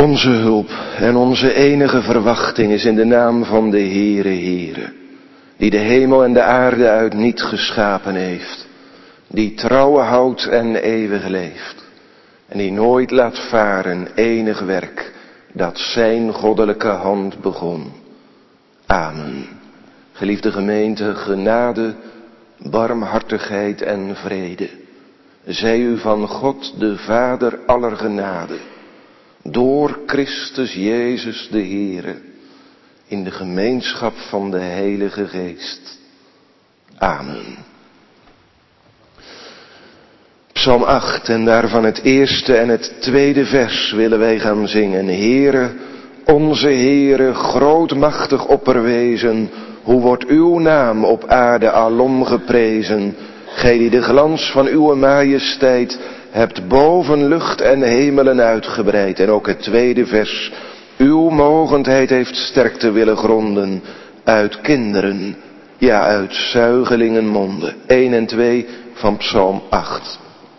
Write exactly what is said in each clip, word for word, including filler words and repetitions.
Onze hulp en onze enige verwachting is in de naam van de Heere Heere, die de hemel en de aarde uit niet geschapen heeft, die trouw houdt en eeuwig leeft, en die nooit laat varen enig werk dat zijn goddelijke hand begon. Amen. Geliefde gemeente, genade, barmhartigheid en vrede zij u van God de Vader aller genade, door Christus Jezus de Heere, in de gemeenschap van de Heilige Geest. Amen. Psalm acht en daarvan het eerste en het tweede vers willen wij gaan zingen. Heere, onze Heere, grootmachtig opperwezen, hoe wordt uw naam op aarde alom geprezen, gij die de glans van uw majesteit hebt boven lucht en hemelen uitgebreid. En ook het tweede vers, uw mogendheid heeft sterkte willen gronden uit kinderen, ja uit zuigelingen monden. één en twee van Psalm acht.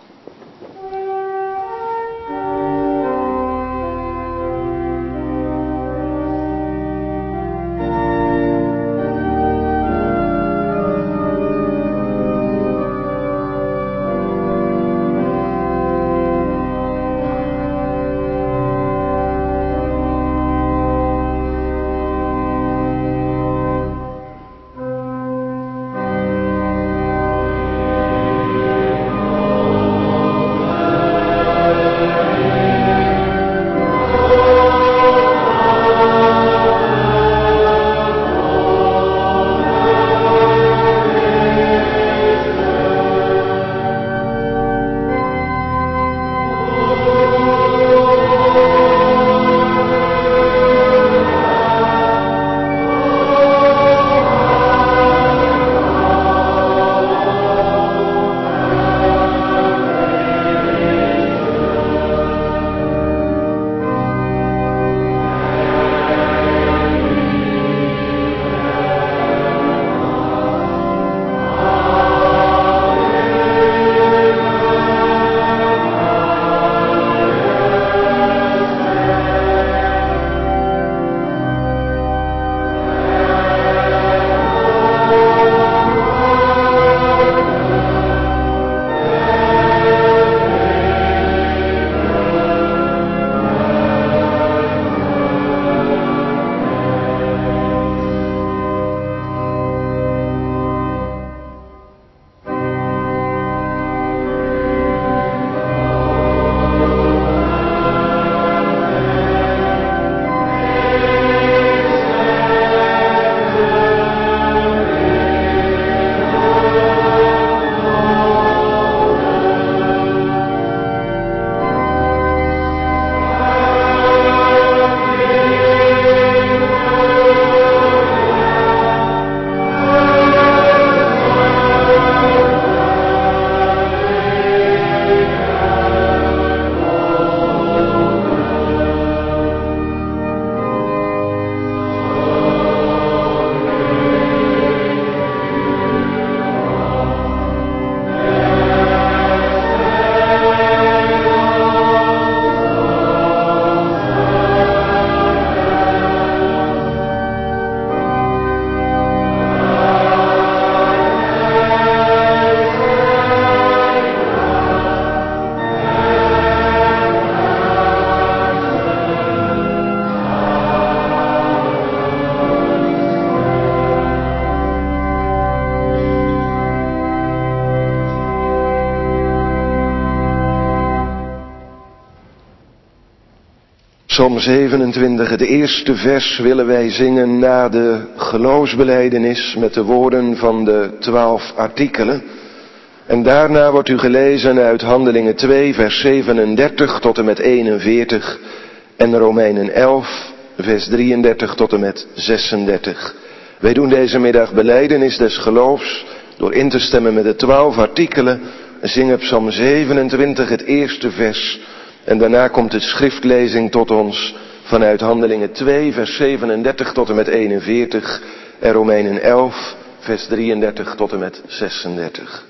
Psalm zevenentwintig, het eerste vers willen wij zingen na de geloofsbelijdenis met de woorden van de twaalf artikelen. En daarna wordt u gelezen uit Handelingen twee, vers zevenendertig tot en met eenenveertig en Romeinen elf, vers drieëndertig tot en met zesendertig. Wij doen deze middag belijdenis des geloofs door in te stemmen met de twaalf artikelen, zingen Psalm zevenentwintig het eerste vers. En daarna komt de schriftlezing tot ons vanuit Handelingen twee, vers zevenendertig tot en met eenenveertig en Romeinen elf, vers drieëndertig tot en met zesendertig.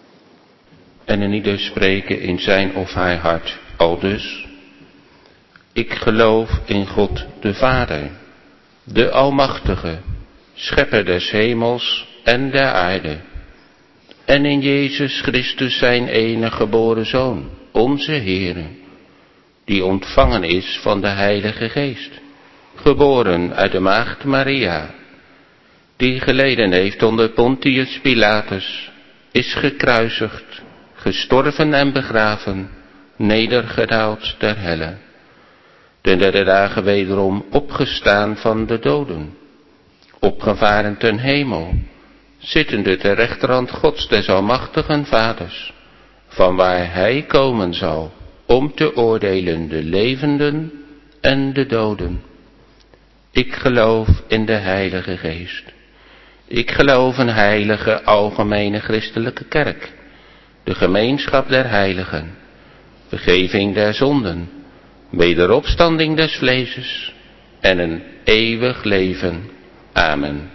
En een ieder spreken in zijn of haar hart, aldus. Ik geloof in God de Vader, de Almachtige, Schepper des hemels en der aarde. En in Jezus Christus zijn enige geboren Zoon, onze Heere, die ontvangen is van de Heilige Geest, geboren uit de maagd Maria, die geleden heeft onder Pontius Pilatus, is gekruisigd, gestorven en begraven, nedergedaald ter helle, de derde dagen wederom opgestaan van de doden, opgevaren ten hemel, zittende ter rechterhand Gods des almachtigen Vaders, vanwaar hij komen zal om te oordelen de levenden en de doden. Ik geloof in de Heilige Geest. Ik geloof een heilige, algemene christelijke kerk, de gemeenschap der heiligen, vergeving der zonden, wederopstanding des vleeses en een eeuwig leven. Amen.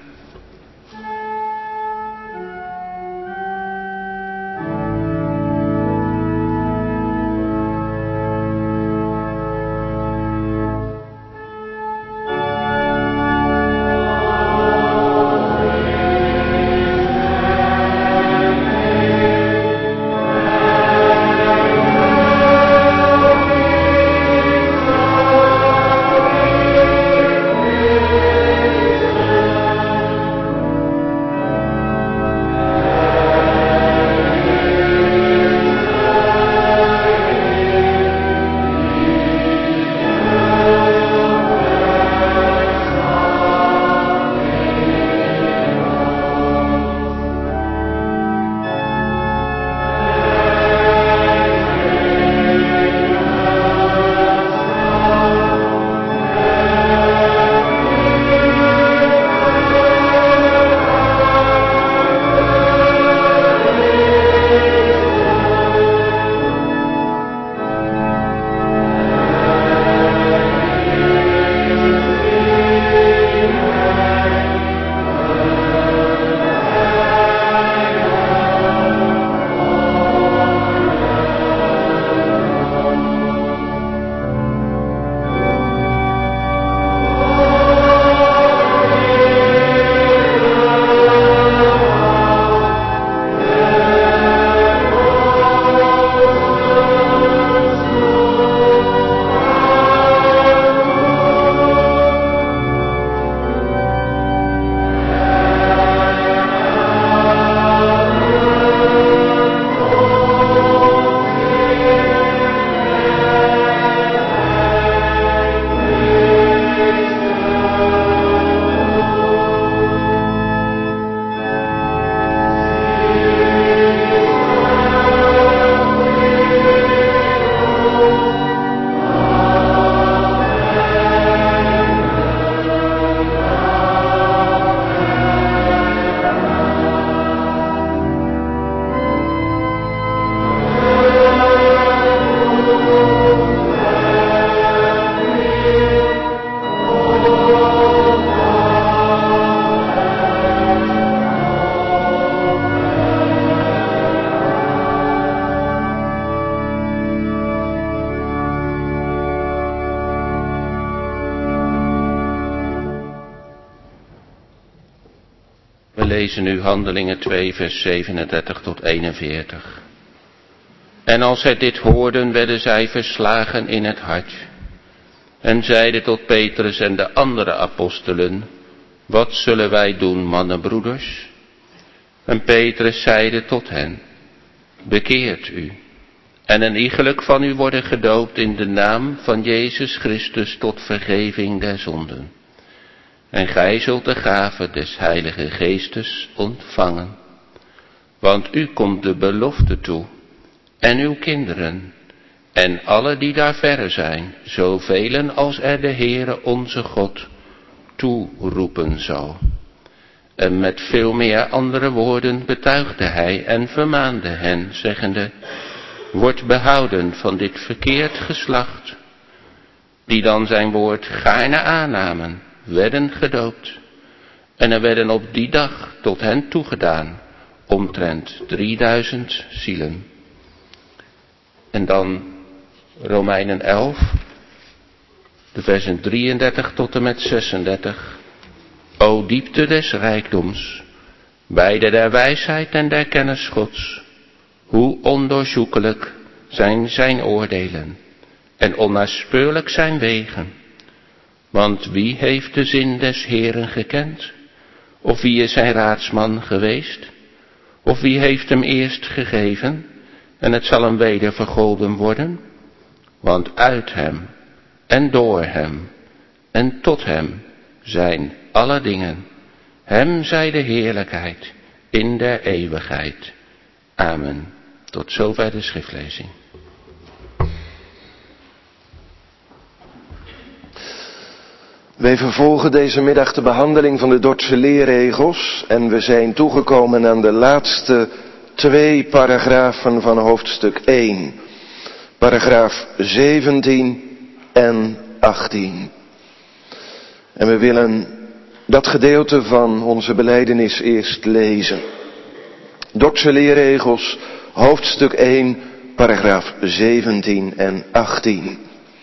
We lezen nu Handelingen twee vers zevenendertig tot eenenveertig. En als zij dit hoorden, werden zij verslagen in het hart. En zeiden tot Petrus en de andere apostelen: wat zullen wij doen, mannenbroeders? En Petrus zeide tot hen: bekeert u, en een iegelijk van u worden gedoopt in de naam van Jezus Christus tot vergeving der zonden. En gij zult de gave des Heilige Geestes ontvangen. Want u komt de belofte toe, en uw kinderen, en alle die daar verre zijn, zovelen als er de Heere onze God toeroepen zal. En met veel meer andere woorden betuigde hij en vermaande hen, zeggende: word behouden van dit verkeerd geslacht. Die dan zijn woord gaarne aannamen, werden gedoopt. En er werden op die dag tot hen toegedaan omtrent drieduizend zielen. En dan Romeinen elf, de versen drieëndertig tot en met zesendertig. O diepte des rijkdoms, beide der wijsheid en der kennis Gods. Hoe ondoorzoekelijk zijn zijn oordelen en onnaspeurlijk zijn wegen. Want wie heeft de zin des Heeren gekend? Of wie is zijn raadsman geweest? Of wie heeft hem eerst gegeven en het zal hem weder vergolden worden? Want uit hem en door hem en tot hem zijn alle dingen. Hem zij de heerlijkheid in der eeuwigheid. Amen. Tot zover de schriftlezing. Wij vervolgen deze middag de behandeling van de Dordtse leerregels en we zijn toegekomen aan de laatste twee paragrafen van hoofdstuk één. Paragraaf zeventien en achttien. En we willen dat gedeelte van onze belijdenis eerst lezen. Dordtse leerregels, hoofdstuk één, paragraaf zeventien en achttien.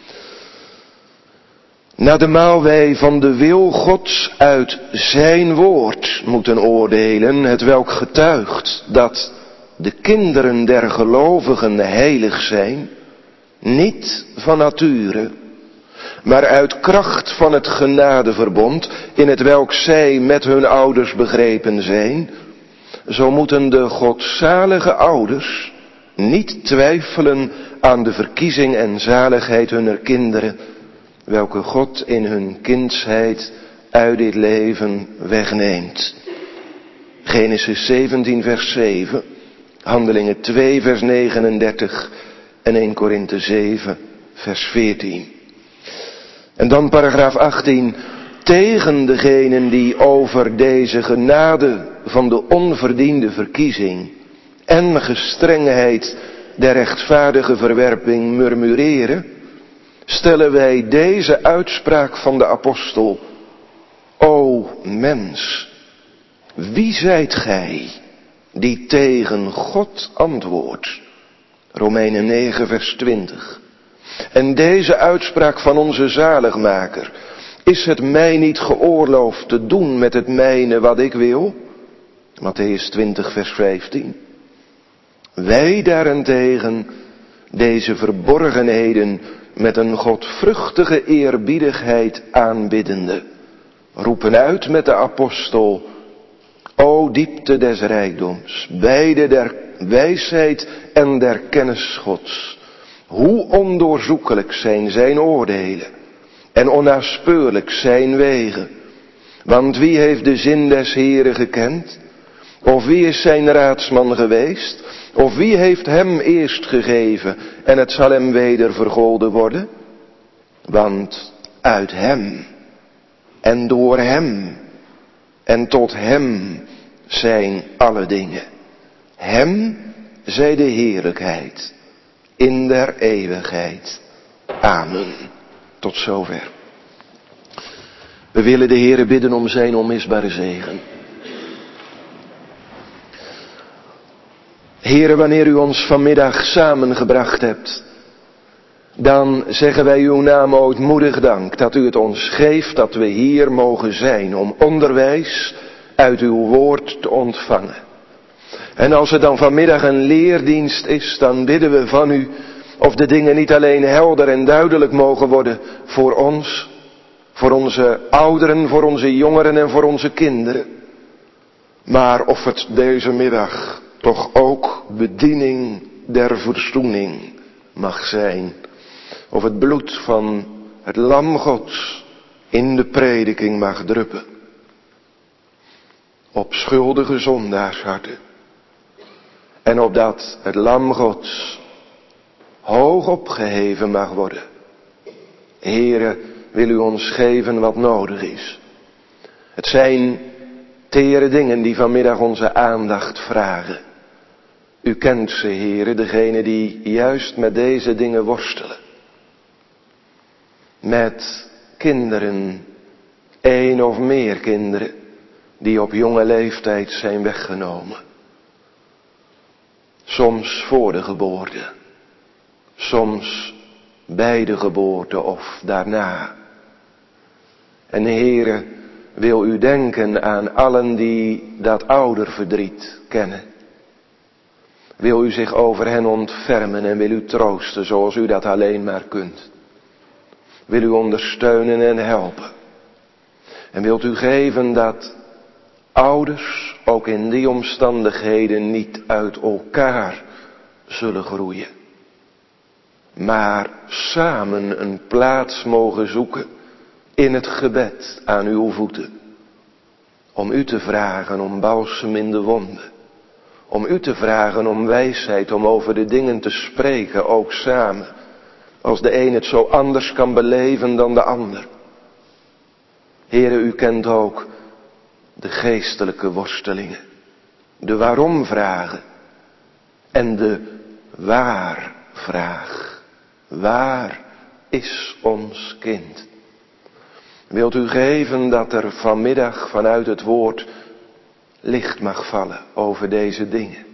Na de maal wij van de wil Gods uit zijn woord moeten oordelen, hetwelk getuigt dat de kinderen der gelovigen heilig zijn, niet van nature, maar uit kracht van het genadeverbond, in het welk zij met hun ouders begrepen zijn, zo moeten de godzalige ouders niet twijfelen aan de verkiezing en zaligheid hunner kinderen, welke God in hun kindsheid uit dit leven wegneemt. Genesis zeventien vers zeven, Handelingen twee vers negenendertig en eerste Korinthe zeven vers veertien. En dan paragraaf achttien, tegen degenen die over deze genade van de onverdiende verkiezing en gestrengheid der rechtvaardige verwerping murmureren, stellen wij deze uitspraak van de apostel: O mens, wie zijt gij die tegen God antwoordt? Romeinen negen vers twintig. En deze uitspraak van onze zaligmaker: is het mij niet geoorloofd te doen met het mijne wat ik wil? Mattheüs twintig vers vijftien. Wij daarentegen, deze verborgenheden met een godvruchtige eerbiedigheid aanbiddende, roepen uit met de apostel: O diepte des rijkdoms, beide der wijsheid en der kennis Gods. Hoe ondoorzoekelijk zijn zijn oordelen en onnaspeurlijk zijn wegen. Want wie heeft de zin des Heeren gekend? Of wie is zijn raadsman geweest? Of wie heeft hem eerst gegeven en het zal hem weder vergolden worden? Want uit hem en door hem en tot hem zijn alle dingen. Hem zij de heerlijkheid in der eeuwigheid. Amen. Tot zover. We willen de Heere bidden om zijn onmisbare zegen. Heere, wanneer u ons vanmiddag samengebracht hebt, dan zeggen wij uw naam ootmoedig dank dat u het ons geeft dat we hier mogen zijn om onderwijs uit uw woord te ontvangen. En als het dan vanmiddag een leerdienst is, dan bidden we van u of de dingen niet alleen helder en duidelijk mogen worden voor ons, voor onze ouderen, voor onze jongeren en voor onze kinderen. Maar of het deze middag toch ook bediening der verzoening mag zijn. Of het bloed van het lam Gods in de prediking mag druppen. Op schuldige zondaarsharten. En opdat het lam Gods hoog opgeheven mag worden. Heere, wil u ons geven wat nodig is. Het zijn tere dingen die vanmiddag onze aandacht vragen. U kent ze, Heere, degene die juist met deze dingen worstelen. Met kinderen, één of meer kinderen, die op jonge leeftijd zijn weggenomen. Soms voor de geboorte, soms bij de geboorte of daarna. En Heere, wil u denken aan allen die dat ouderverdriet kennen. Wil u zich over hen ontfermen en wil u troosten zoals u dat alleen maar kunt. Wil u ondersteunen en helpen. En wilt u geven dat ouders ook in die omstandigheden niet uit elkaar zullen groeien. Maar samen een plaats mogen zoeken in het gebed aan uw voeten. Om u te vragen om balsem in de wonden. Om u te vragen om wijsheid om over de dingen te spreken, ook samen. Als de een het zo anders kan beleven dan de ander. Heere, u kent ook de geestelijke worstelingen. De waarom vragen. En de waar vraag. Waar is ons kind? Wilt u geven dat er vanmiddag vanuit het woord licht mag vallen over deze dingen.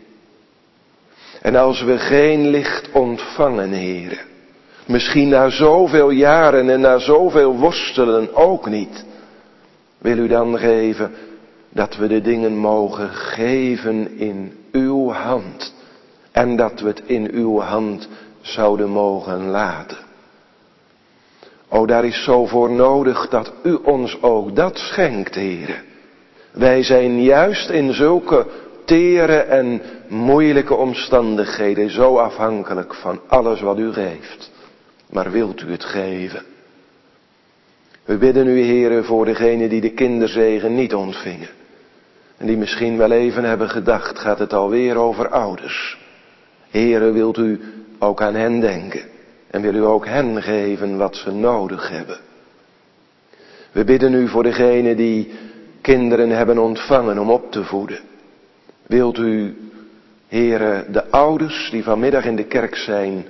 En als we geen licht ontvangen, Heere, misschien na zoveel jaren en na zoveel worstelen ook niet, wil u dan geven dat we de dingen mogen geven in uw hand. En dat we het in uw hand zouden mogen laten. O, daar is zo voor nodig dat u ons ook dat schenkt, Heere. Wij zijn juist in zulke tere en moeilijke omstandigheden zo afhankelijk van alles wat u geeft. Maar wilt u het geven? We bidden u, Heere, voor degenen die de kinderzegen niet ontvingen. En die misschien wel even hebben gedacht, gaat het alweer over ouders. Heere, wilt u ook aan hen denken. En wil u ook hen geven wat ze nodig hebben. We bidden u voor degenen die kinderen hebben ontvangen om op te voeden. Wilt u, Heere, de ouders die vanmiddag in de kerk zijn,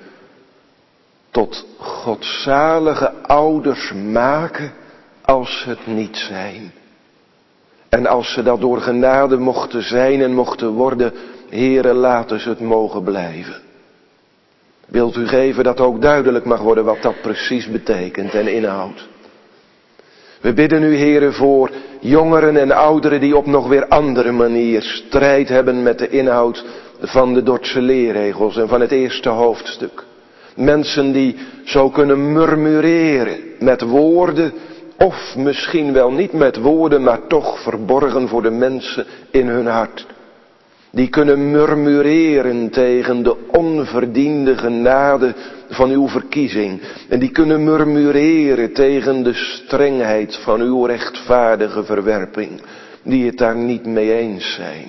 tot godzalige ouders maken als ze het niet zijn. En als ze dat door genade mochten zijn en mochten worden, Heere, laten ze het mogen blijven. Wilt u geven dat ook duidelijk mag worden wat dat precies betekent en inhoudt. We bidden u, Heere, voor jongeren en ouderen die op nog weer andere manier strijd hebben met de inhoud van de Dordtse leerregels en van het eerste hoofdstuk. Mensen die zo kunnen murmureren met woorden, of misschien wel niet met woorden, maar toch verborgen voor de mensen in hun hart. Die kunnen murmureren tegen de onverdiende genade van uw verkiezing. En die kunnen murmureren tegen de strengheid van uw rechtvaardige verwerping. Die het daar niet mee eens zijn.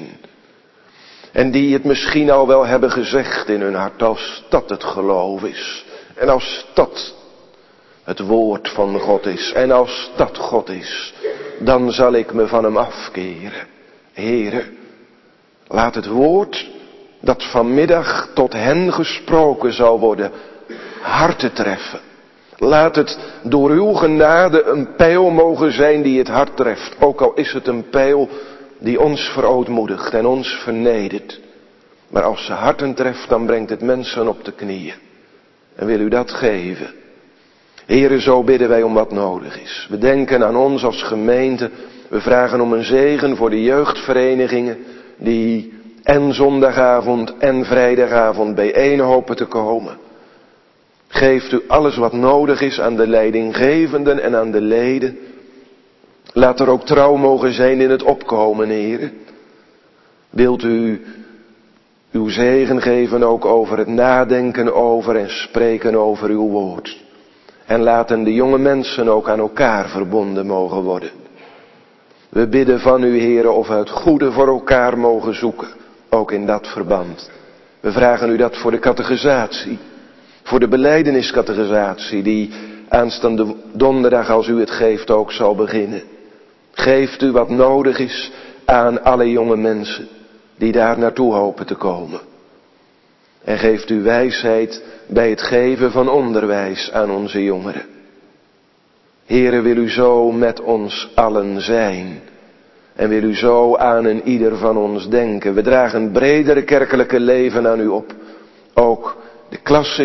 En die het misschien al wel hebben gezegd in hun hart, als dat het geloof is. En als dat het woord van God is. En als dat God is, dan zal ik me van hem afkeren. Heere, laat het woord dat vanmiddag tot hen gesproken zal worden, harten treffen. Laat het door uw genade een pijl mogen zijn die het hart treft. Ook al is het een pijl die ons verootmoedigt en ons vernedert. Maar als ze harten treft, dan brengt het mensen op de knieën. En wil u dat geven? Heere, zo bidden wij om wat nodig is. We denken aan ons als gemeente. We vragen om een zegen voor de jeugdverenigingen die en zondagavond en vrijdagavond bijeen hopen te komen. Geeft u alles wat nodig is aan de leidinggevenden en aan de leden. Laat er ook trouw mogen zijn in het opkomen, Heere. Wilt u uw zegen geven ook over het nadenken over en spreken over uw woord. En laten de jonge mensen ook aan elkaar verbonden mogen worden. We bidden van u, Heere, of we het goede voor elkaar mogen zoeken. Ook in dat verband. We vragen u dat voor de catechisatie. Voor de belijdeniscatechisatie die aanstaande donderdag, als u het geeft, ook zal beginnen. Geeft u wat nodig is aan alle jonge mensen die daar naartoe hopen te komen. En geeft u wijsheid bij het geven van onderwijs aan onze jongeren. Heere, wil u zo met ons allen zijn. En wil u zo aan een ieder van ons denken. We dragen een bredere kerkelijke leven aan u op. Ook de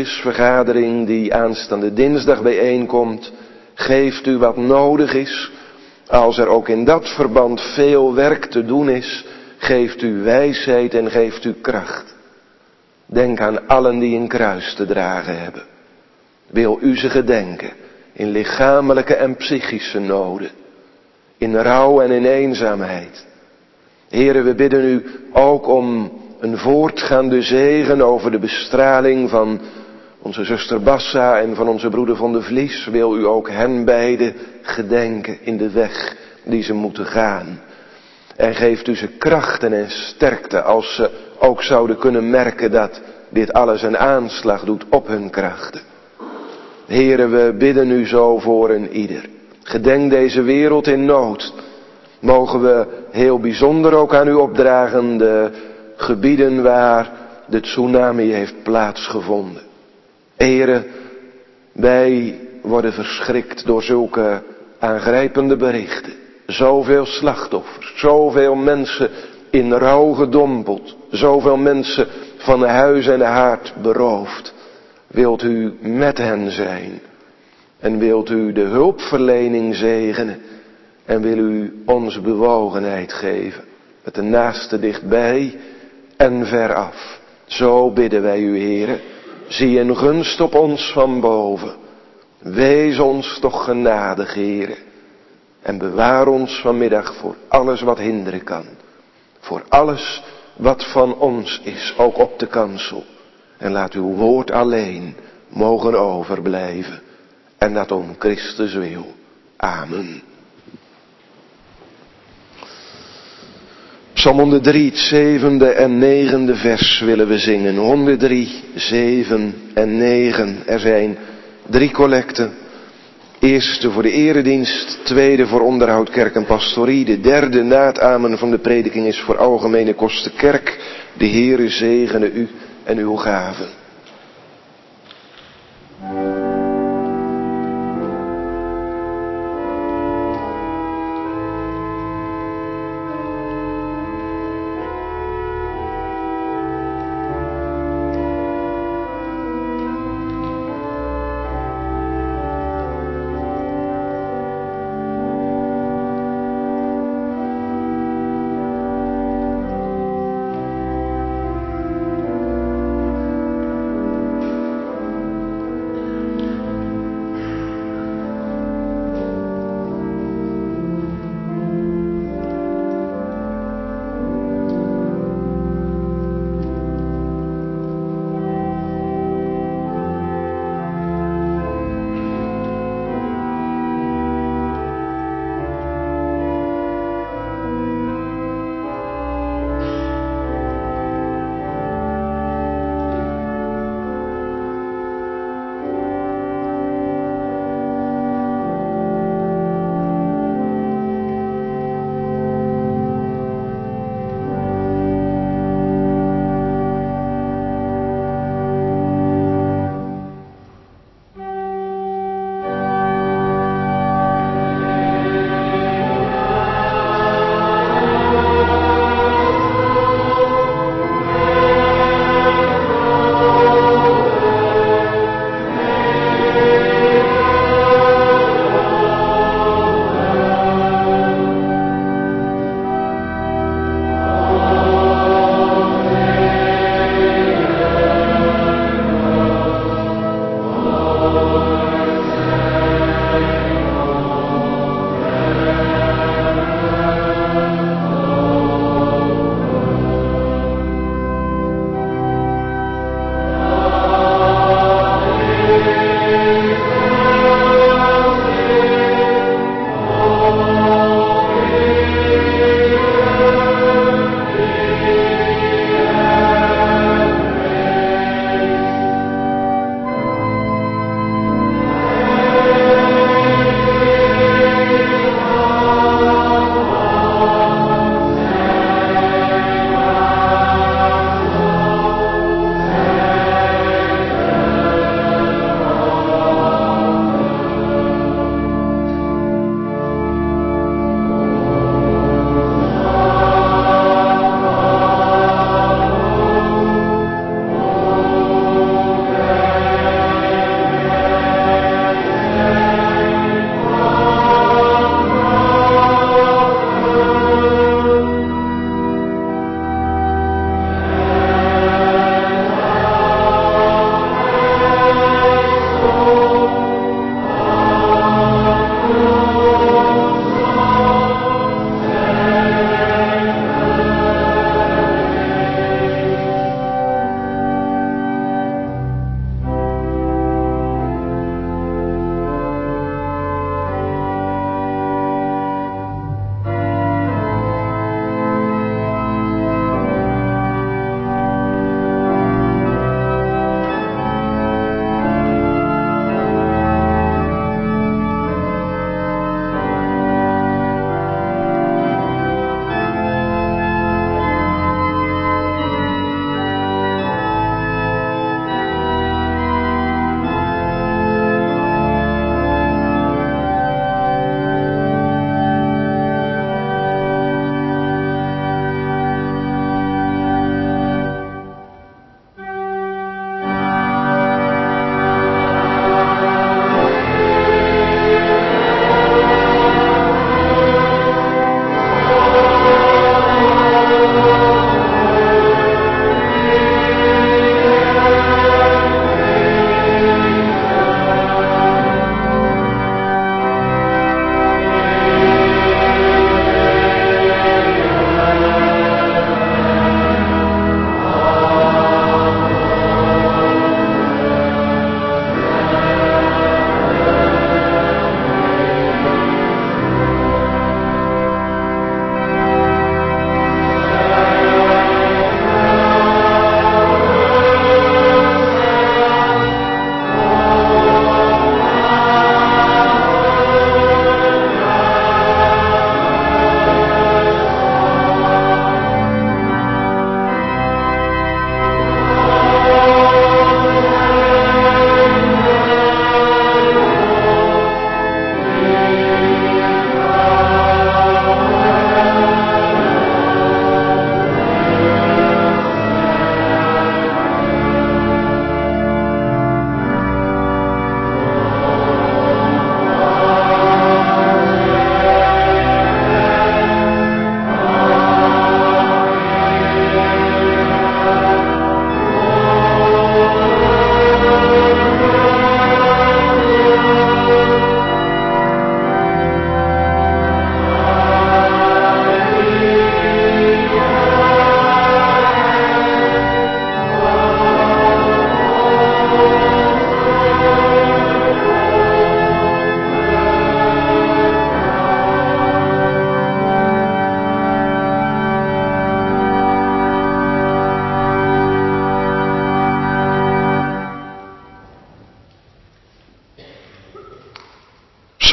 klassisvergadering die aanstaande dinsdag bijeenkomt. Geeft u wat nodig is Als er ook in dat verband veel werk te doen is, geeft u wijsheid en geeft u kracht. Denk aan allen die een kruis te dragen hebben. Wil u ze gedenken in lichamelijke en psychische noden, in rouw en in eenzaamheid. Here, we bidden u ook om een voortgaande zegen over de bestraling van onze zuster Bassa en van onze broeder Van de Vlies. Wil u ook hen beiden gedenken in de weg die ze moeten gaan. En geeft u ze krachten en sterkte als ze ook zouden kunnen merken dat dit alles een aanslag doet op hun krachten. Here, we bidden u zo voor een ieder. Gedenk deze wereld in nood. Mogen we heel bijzonder ook aan u opdragen de gebieden waar de tsunami heeft plaatsgevonden. Here, wij worden verschrikt door zulke aangrijpende berichten. Zoveel slachtoffers, zoveel mensen in rouw gedompeld, zoveel mensen van huis en haard beroofd. Wilt u met hen zijn en wilt u de hulpverlening zegenen en wil u ons bewogenheid geven met de naaste dichtbij en veraf. Zo bidden wij u, Heere, zie een gunst op ons van boven. Wees ons toch genadig, Heere, en bewaar ons vanmiddag voor alles wat hinderen kan. Voor alles wat van ons is, ook op de kansel. En laat uw woord alleen mogen overblijven. En dat om Christus wil. Amen. Psalm honderddrie, het zevende en negende vers willen we zingen. honderddrie, zeven en negen. Er zijn drie collecten. Eerste voor de eredienst, tweede voor onderhoud kerk en pastorie. De derde na het amen van de prediking is voor algemene kosten kerk. De Heere zegene u en uw gaven.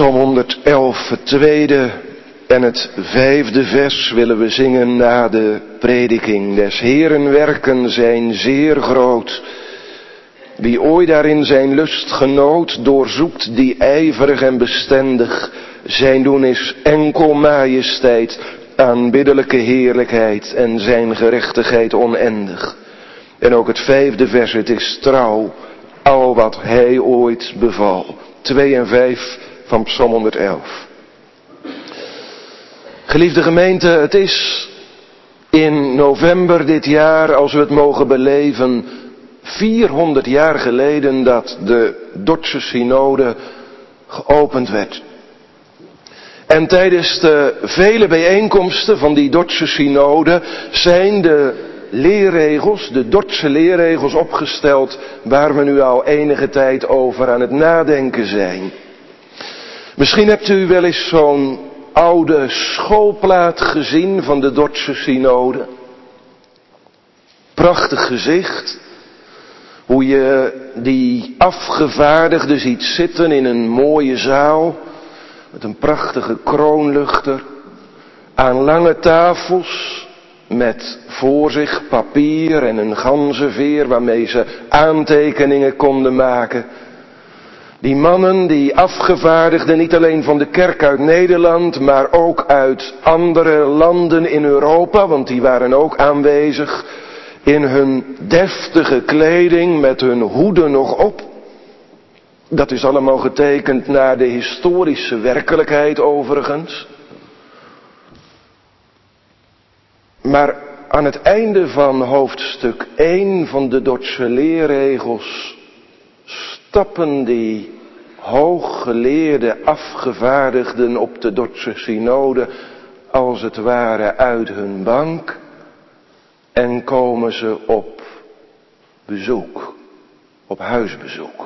Psalm honderdelf, het tweede en het vijfde vers willen we zingen na de prediking. Des Heeren werken zijn zeer groot. Wie ooit daarin zijn lust genoot, doorzoekt die ijverig en bestendig. Zijn doen is enkel majesteit, aanbiddelijke heerlijkheid en zijn gerechtigheid oneindig. En ook het vijfde vers, het is trouw, al wat hij ooit beval. Twee en vijf van Psalm honderdelf. Geliefde gemeente, het is in november dit jaar, als we het mogen beleven, vierhonderd jaar geleden dat de Dordtse synode geopend werd. En tijdens de vele bijeenkomsten van die Dordtse synode zijn de leerregels, de Dordtse leerregels opgesteld, waar we nu al enige tijd over aan het nadenken zijn. Misschien hebt u wel eens zo'n oude schoolplaat gezien van de Dordtse synode. Prachtig gezicht. Hoe je die afgevaardigden ziet zitten in een mooie zaal. Met een prachtige kroonluchter. Aan lange tafels. Met voor zich papier en een ganzenveer waarmee ze aantekeningen konden maken. Die mannen, die afgevaardigden niet alleen van de kerk uit Nederland, maar ook uit andere landen in Europa, want die waren ook aanwezig, in hun deftige kleding, met hun hoeden nog op. Dat is allemaal getekend naar de historische werkelijkheid overigens. Maar aan het einde van hoofdstuk één van de Dordtse leerregels stappen die hooggeleerde afgevaardigden op de Dordtse synode als het ware uit hun bank en komen ze op bezoek, op huisbezoek.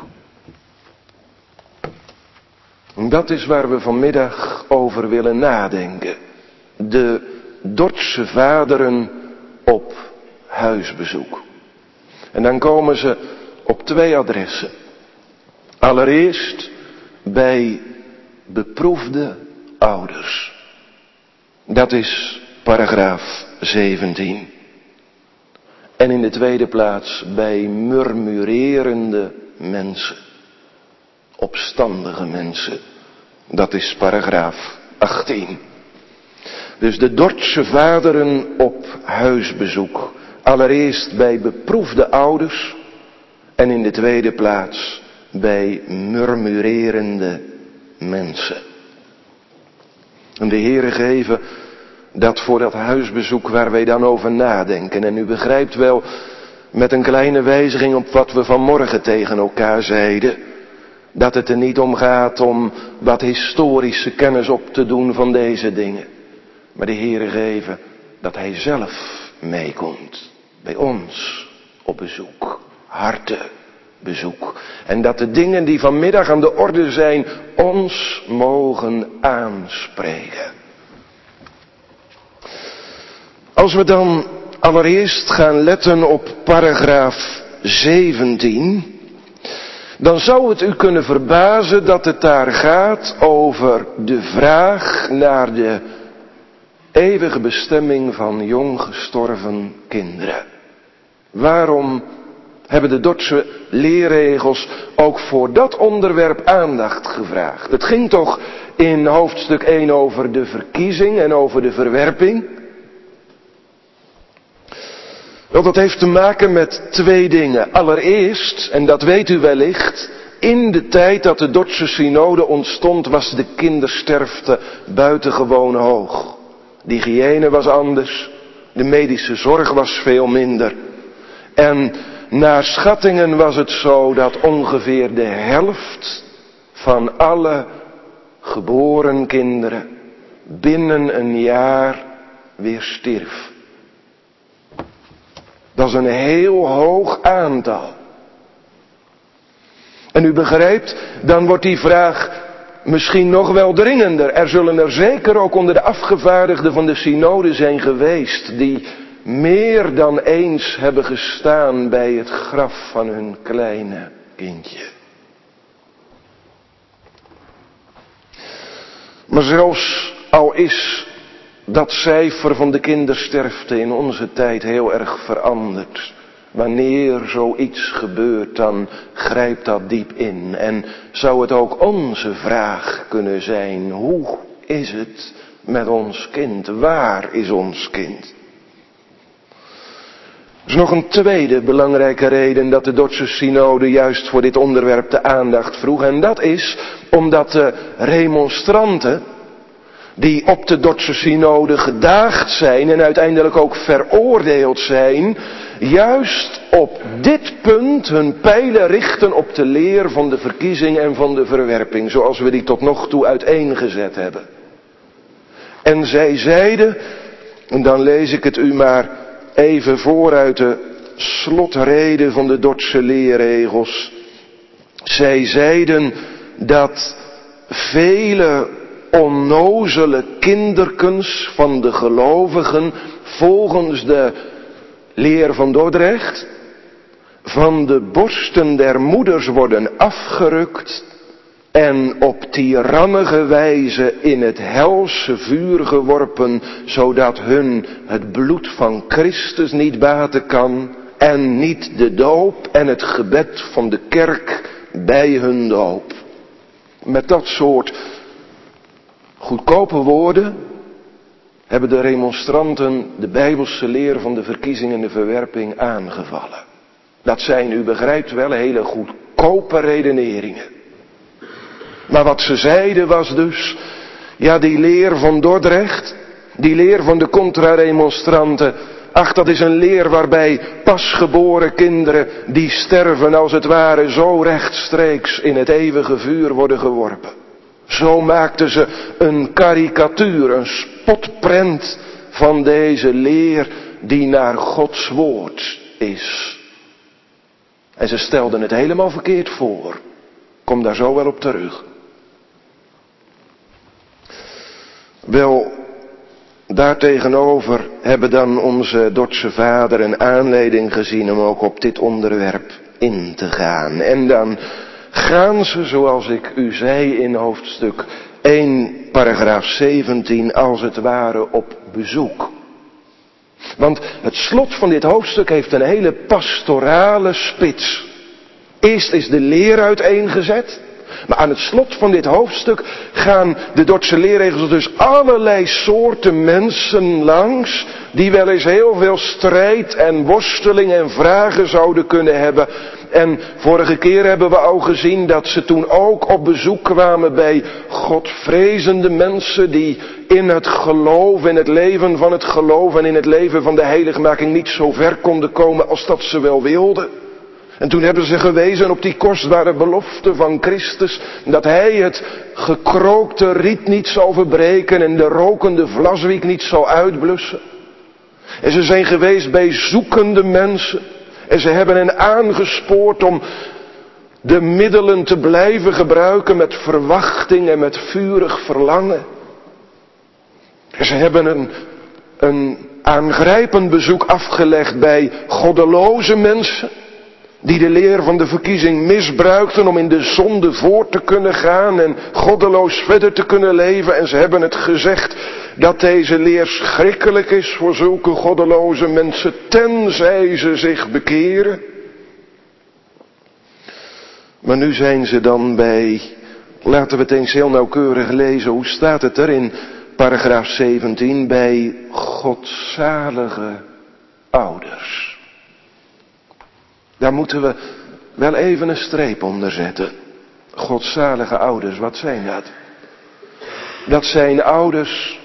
En dat is waar we vanmiddag over willen nadenken. De Dordtse vaderen op huisbezoek. En dan komen ze op twee adressen. Allereerst bij beproefde ouders. Dat is paragraaf zeventien. En in de tweede plaats bij murmurerende mensen. Opstandige mensen. Dat is paragraaf achttien. Dus de Dordtse vaderen op huisbezoek. Allereerst bij beproefde ouders. En in de tweede plaats bij murmurerende mensen. En de Heere geven dat voor dat huisbezoek waar wij dan over nadenken. En u begrijpt wel, met een kleine wijziging op wat we vanmorgen tegen elkaar zeiden, dat het er niet om gaat om wat historische kennis op te doen van deze dingen. Maar de Heere geven dat Hij zelf meekomt. Bij ons op bezoek. Hartebezoek. En dat de dingen die vanmiddag aan de orde zijn ons mogen aanspreken. Als we dan allereerst gaan letten op paragraaf zeventien. Dan zou het u kunnen verbazen dat het daar gaat over de vraag naar de eeuwige bestemming van jong gestorven kinderen. Waarom hebben de Dordtse leerregels ook voor dat onderwerp aandacht gevraagd? Het ging toch in hoofdstuk één over de verkiezing en over de verwerping? Wel, dat heeft te maken met twee dingen. Allereerst, en dat weet u wellicht, in de tijd dat de Dordtse synode ontstond was de kindersterfte buitengewoon hoog. De hygiëne was anders, de medische zorg was veel minder. En naar schattingen was het zo dat ongeveer de helft van alle geboren kinderen binnen een jaar weer stierf. Dat is een heel hoog aantal. En u begrijpt, dan wordt die vraag misschien nog wel dringender. Er zullen er zeker ook onder de afgevaardigden van de synode zijn geweest die meer dan eens hebben gestaan bij het graf van hun kleine kindje. Maar zelfs al is dat cijfer van de kindersterfte in onze tijd heel erg veranderd. Wanneer zoiets gebeurt, dan grijpt dat diep in. En zou het ook onze vraag kunnen zijn: hoe is het met ons kind? Waar is ons kind? Er is nog een tweede belangrijke reden dat de Dordtse synode juist voor dit onderwerp de aandacht vroeg. En dat is omdat de remonstranten die op de Dordtse synode gedaagd zijn en uiteindelijk ook veroordeeld zijn, juist op dit punt hun pijlen richten op de leer van de verkiezing en van de verwerping, zoals we die tot nog toe uiteengezet hebben. En zij zeiden, en dan lees ik het u maar even voor uit de slotrede van de Dordtse leerregels. Zij zeiden dat vele onnozele kinderkens van de gelovigen volgens de leer van Dordrecht van de borsten der moeders worden afgerukt en op tirannige wijze in het helse vuur geworpen, zodat hun het bloed van Christus niet baten kan en niet de doop en het gebed van de kerk bij hun doop. Met dat soort goedkope woorden hebben de remonstranten de Bijbelse leer van de verkiezing en de verwerping aangevallen. Dat zijn, u begrijpt wel, hele goedkope redeneringen. Maar wat ze zeiden was dus, ja, die leer van Dordrecht, die leer van de contra-remonstranten, ach, dat is een leer waarbij pasgeboren kinderen die sterven als het ware zo rechtstreeks in het eeuwige vuur worden geworpen. Zo maakten ze een karikatuur, een spotprent van deze leer die naar Gods woord is. En ze stelden het helemaal verkeerd voor. Kom daar zo wel op terug. Wel, daartegenover hebben dan onze Dordtse vader een aanleiding gezien om ook op dit onderwerp in te gaan. En dan gaan ze, zoals ik u zei in hoofdstuk één, paragraaf zeventien, als het ware op bezoek. Want het slot van dit hoofdstuk heeft een hele pastorale spits. Eerst is de leer uiteengezet. Maar aan het slot van dit hoofdstuk gaan de Dordtse leerregels dus allerlei soorten mensen langs, die wel eens heel veel strijd en worsteling en vragen zouden kunnen hebben. En vorige keer hebben we al gezien dat ze toen ook op bezoek kwamen bij godvrezende mensen die in het geloof, in het leven van het geloof en in het leven van de heiligmaking niet zo ver konden komen als dat ze wel wilden. En toen hebben ze gewezen op die kostbare belofte van Christus, dat Hij het gekrookte riet niet zal verbreken en de rokende vlaswiek niet zal uitblussen. En ze zijn geweest bij zoekende mensen en ze hebben hen aangespoord om de middelen te blijven gebruiken met verwachting en met vurig verlangen. En ze hebben een, een aangrijpend bezoek afgelegd bij goddeloze mensen, die de leer van de verkiezing misbruikten om in de zonde voort te kunnen gaan en goddeloos verder te kunnen leven. En ze hebben het gezegd dat deze leer schrikkelijk is voor zulke goddeloze mensen, tenzij ze zich bekeren. Maar nu zijn ze dan bij, laten we het eens heel nauwkeurig lezen, hoe staat het er in paragraaf zeventien, bij godzalige ouders. Daar moeten we wel even een streep onder zetten. Godzalige ouders, wat zijn dat? Dat zijn ouders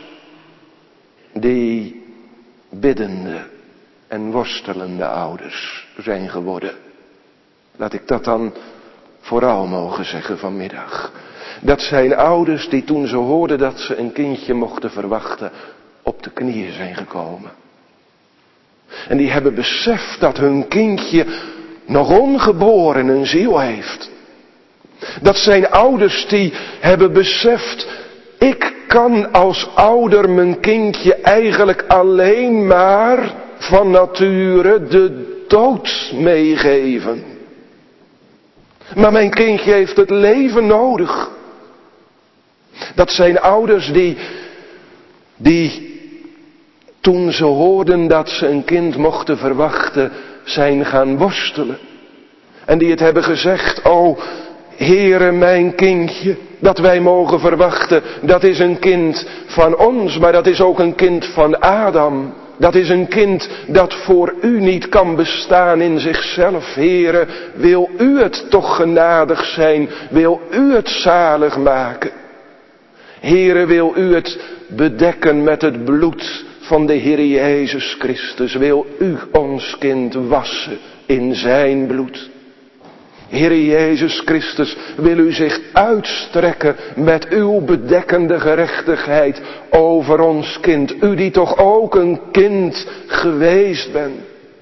die biddende en worstelende ouders zijn geworden. Laat ik dat dan vooral mogen zeggen vanmiddag. Dat zijn ouders die toen ze hoorden dat ze een kindje mochten verwachten, op de knieën zijn gekomen. En die hebben beseft dat hun kindje nog ongeboren een ziel heeft. Dat zijn ouders die hebben beseft, ik kan als ouder mijn kindje eigenlijk alleen maar van nature de dood meegeven. Maar mijn kindje heeft het leven nodig. Dat zijn ouders die, die toen ze hoorden dat ze een kind mochten verwachten, zijn gaan worstelen. En die het hebben gezegd, o Heere, mijn kindje, dat wij mogen verwachten, dat is een kind van ons, maar dat is ook een kind van Adam. Dat is een kind dat voor u niet kan bestaan in zichzelf. Heere, wil u het toch genadig zijn? Wil u het zalig maken? Heere, wil u het bedekken met het bloed van de Heer Jezus Christus? Wil u ons kind wassen in zijn bloed? Heer Jezus Christus, wil u zich uitstrekken met uw bedekkende gerechtigheid over ons kind. U die toch ook een kind geweest bent.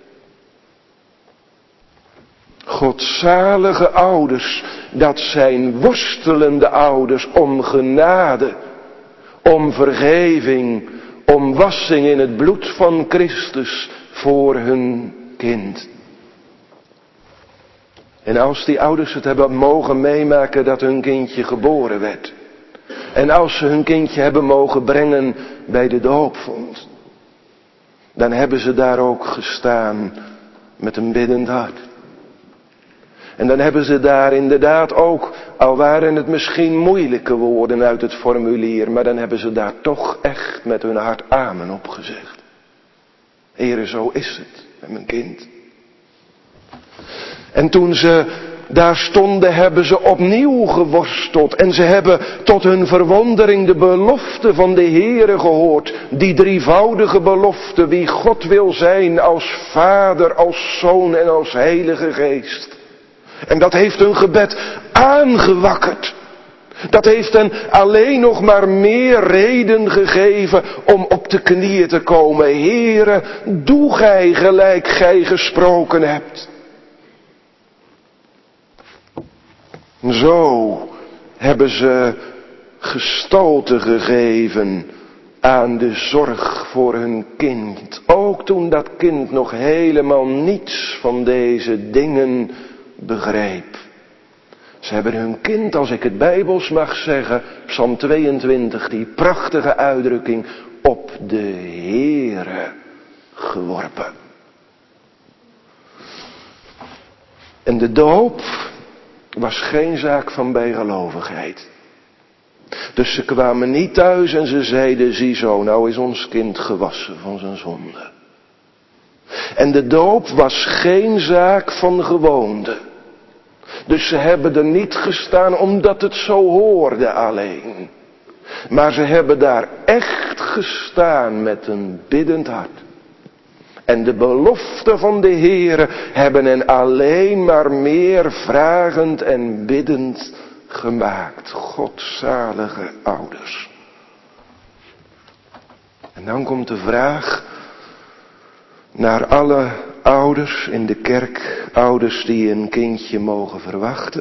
Godzalige ouders, dat zijn worstelende ouders om genade, om vergeving, om wassing in het bloed van Christus voor hun kind. En als die ouders het hebben mogen meemaken dat hun kindje geboren werd. En als ze hun kindje hebben mogen brengen bij de doopvond. Dan hebben ze daar ook gestaan met een biddend hart. En dan hebben ze daar inderdaad ook, al waren het misschien moeilijke woorden uit het formulier. Maar dan hebben ze daar toch echt met hun hart amen op gezegd. Heere, zo is het met mijn kind. En toen ze daar stonden, hebben ze opnieuw geworsteld. En ze hebben tot hun verwondering de belofte van de Heere gehoord. Die drievoudige belofte, wie God wil zijn als Vader, als Zoon en als Heilige Geest. En dat heeft hun gebed aangewakkerd. Dat heeft hen alleen nog maar meer reden gegeven om op de knieën te komen. Heere, doe gij gelijk gij gesproken hebt. Zo hebben ze gestalte gegeven aan de zorg voor hun kind. Ook toen dat kind nog helemaal niets van deze dingen begreep. Ze hebben hun kind, als ik het Bijbels mag zeggen, Psalm tweeëntwintig, die prachtige uitdrukking, op de Heere geworpen. En de doop was geen zaak van bijgelovigheid. Dus ze kwamen niet thuis en ze zeiden, ziezo, nou is ons kind gewassen van zijn zonde. En de doop was geen zaak van gewoonte. Dus ze hebben er niet gestaan omdat het zo hoorde alleen. Maar ze hebben daar echt gestaan met een biddend hart. En de beloften van de Heere hebben hen alleen maar meer vragend en biddend gemaakt. Godzalige ouders. En dan komt de vraag naar alle ouders in de kerk. Ouders die een kindje mogen verwachten.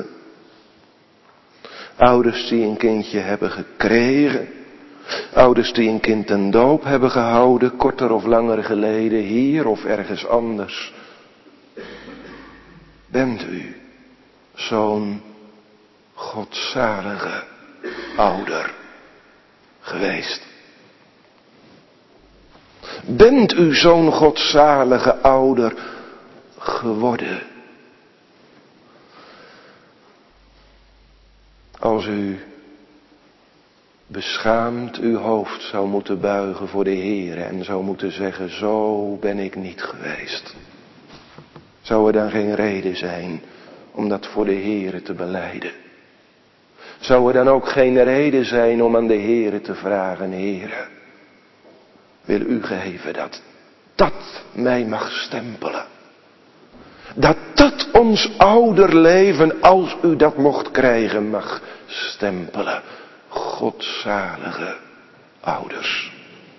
Ouders die een kindje hebben gekregen. Ouders die een kind ten doop hebben gehouden, korter of langer geleden, hier of ergens anders. Bent u zo'n godzalige ouder geweest? Bent u zo'n godzalige ouder geworden? Als u beschaamd uw hoofd zou moeten buigen voor de Heer en zou moeten zeggen, zo ben ik niet geweest. Zou er dan geen reden zijn om dat voor de Heer te belijden? Zou er dan ook geen reden zijn om aan de Heer te vragen, Heer, wil u geven dat dat mij mag stempelen? Dat dat ons ouderleven, als u dat mocht krijgen, mag stempelen. Godzalige ouders.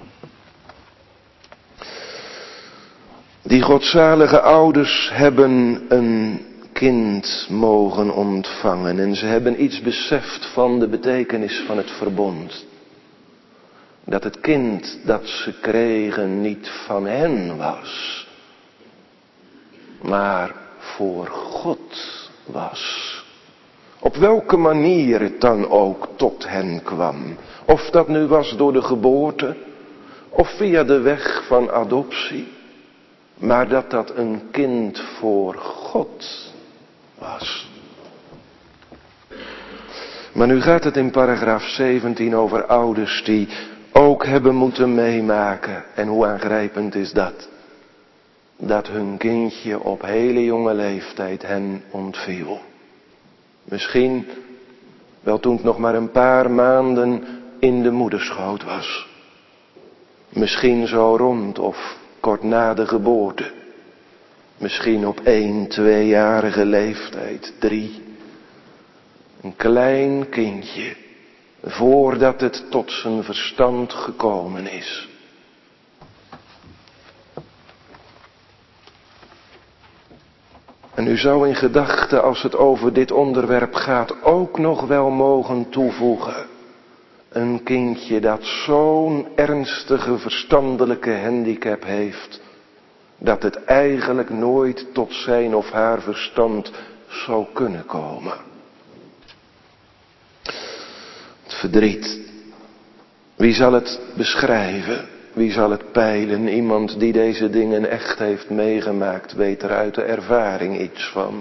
Die godzalige ouders hebben een kind mogen ontvangen. En ze hebben iets beseft van de betekenis van het verbond. Dat het kind dat ze kregen niet van hen was. Maar voor God was. Op welke manier het dan ook tot hen kwam. Of dat nu was door de geboorte, of via de weg van adoptie. Maar dat dat een kind voor God was. Maar nu gaat het in paragraaf zeventien over ouders die ook hebben moeten meemaken. En hoe aangrijpend is dat? Dat hun kindje op hele jonge leeftijd hen ontviel. Misschien wel toen het nog maar een paar maanden in de moederschoot was. Misschien zo rond of kort na de geboorte. Misschien op één, tweejarige leeftijd, drie. Een klein kindje, voordat het tot zijn verstand gekomen is. En u zou in gedachten, als het over dit onderwerp gaat, ook nog wel mogen toevoegen. Een kindje dat zo'n ernstige verstandelijke handicap heeft, dat het eigenlijk nooit tot zijn of haar verstand zou kunnen komen. Het verdriet. Wie zal het beschrijven? Wie zal het peilen? Iemand die deze dingen echt heeft meegemaakt, weet er uit de ervaring iets van.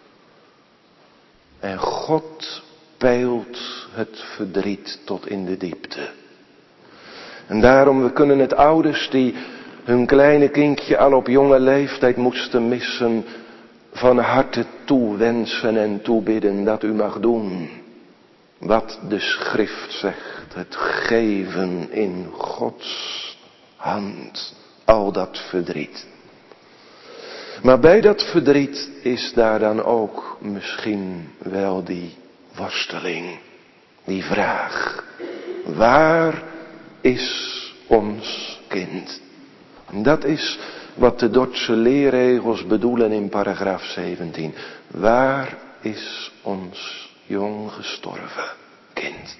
En God peilt het verdriet tot in de diepte. En daarom, we kunnen het ouders die hun kleine kindje al op jonge leeftijd moesten missen, van harte toewensen en toebidden dat u mag doen. Wat de schrift zegt, het geven in Gods hand, al dat verdriet. Maar bij dat verdriet is daar dan ook misschien wel die worsteling, die vraag. Waar is ons kind? En dat is wat de Dordtse leerregels bedoelen in paragraaf zeventien. Waar is ons jong gestorven kind?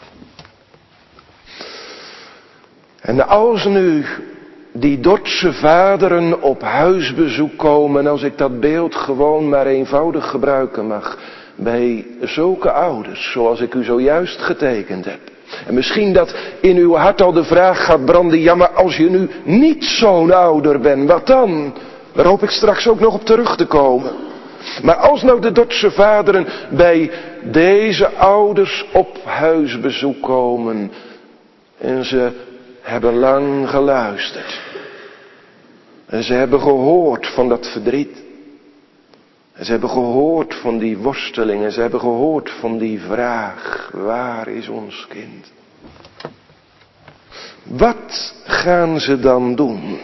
En als nu die Dordtse vaderen op huisbezoek komen, als ik dat beeld gewoon maar eenvoudig gebruiken mag, bij zulke ouders zoals ik u zojuist getekend heb. En misschien dat in uw hart al de vraag gaat branden, ja maar als je nu niet zo'n ouder bent, wat dan? Daar hoop ik straks ook nog op terug te komen. Maar als nou de Dordtse vaderen bij deze ouders op huisbezoek komen en ze hebben lang geluisterd. En ze hebben gehoord van dat verdriet. En ze hebben gehoord van die worsteling. En ze hebben gehoord van die vraag. Waar is ons kind? Wat gaan ze dan doen?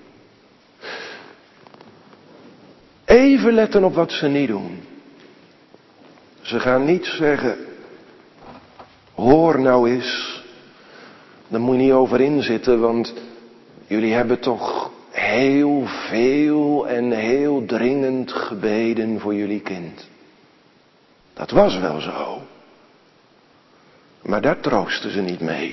Even letten op wat ze niet doen. Ze gaan niet zeggen, hoor nou eens, daar moet je niet over inzitten, want jullie hebben toch heel veel en heel dringend gebeden voor jullie kind. Dat was wel zo. Maar daar troosten ze niet mee.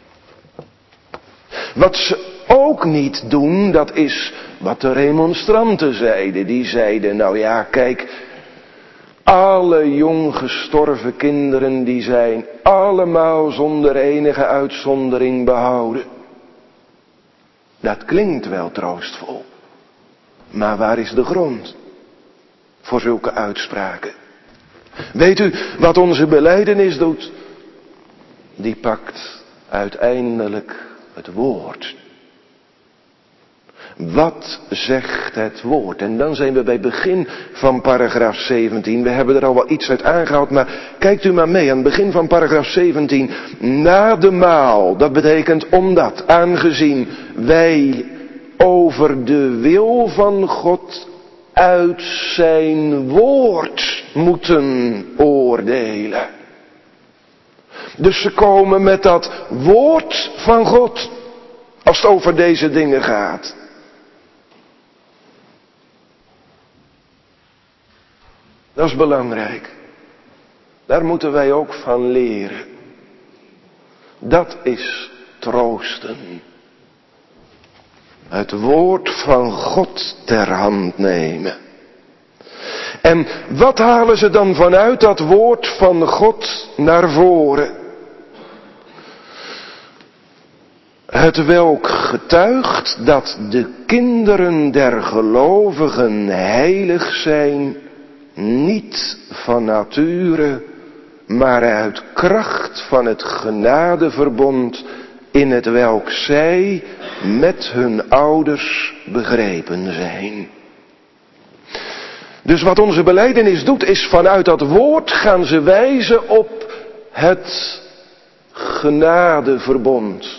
Wat ze ook niet doen, dat is wat de remonstranten zeiden. Die zeiden, nou ja, kijk, alle jong gestorven kinderen die zijn allemaal zonder enige uitzondering behouden. Dat klinkt wel troostvol. Maar waar is de grond voor zulke uitspraken? Weet u wat onze belijdenis doet? Die pakt uiteindelijk het woord. Wat zegt het woord? En dan zijn we bij het begin van paragraaf zeventien. We hebben er al wel iets uit aangehaald, maar kijkt u maar mee aan het begin van paragraaf zeventien. Na de maal, dat betekent omdat, aangezien wij over de wil van God uit zijn woord moeten oordelen. Dus ze komen met dat woord van God, als het over deze dingen gaat. Dat is belangrijk. Daar moeten wij ook van leren. Dat is troosten. Het woord van God ter hand nemen. En wat halen ze dan vanuit dat woord van God naar voren? Het welk getuigt dat de kinderen der gelovigen heilig zijn, niet van nature, maar uit kracht van het genadeverbond in het welk zij met hun ouders begrepen zijn. Dus wat onze belijdenis doet, is vanuit dat woord gaan ze wijzen op het genadeverbond.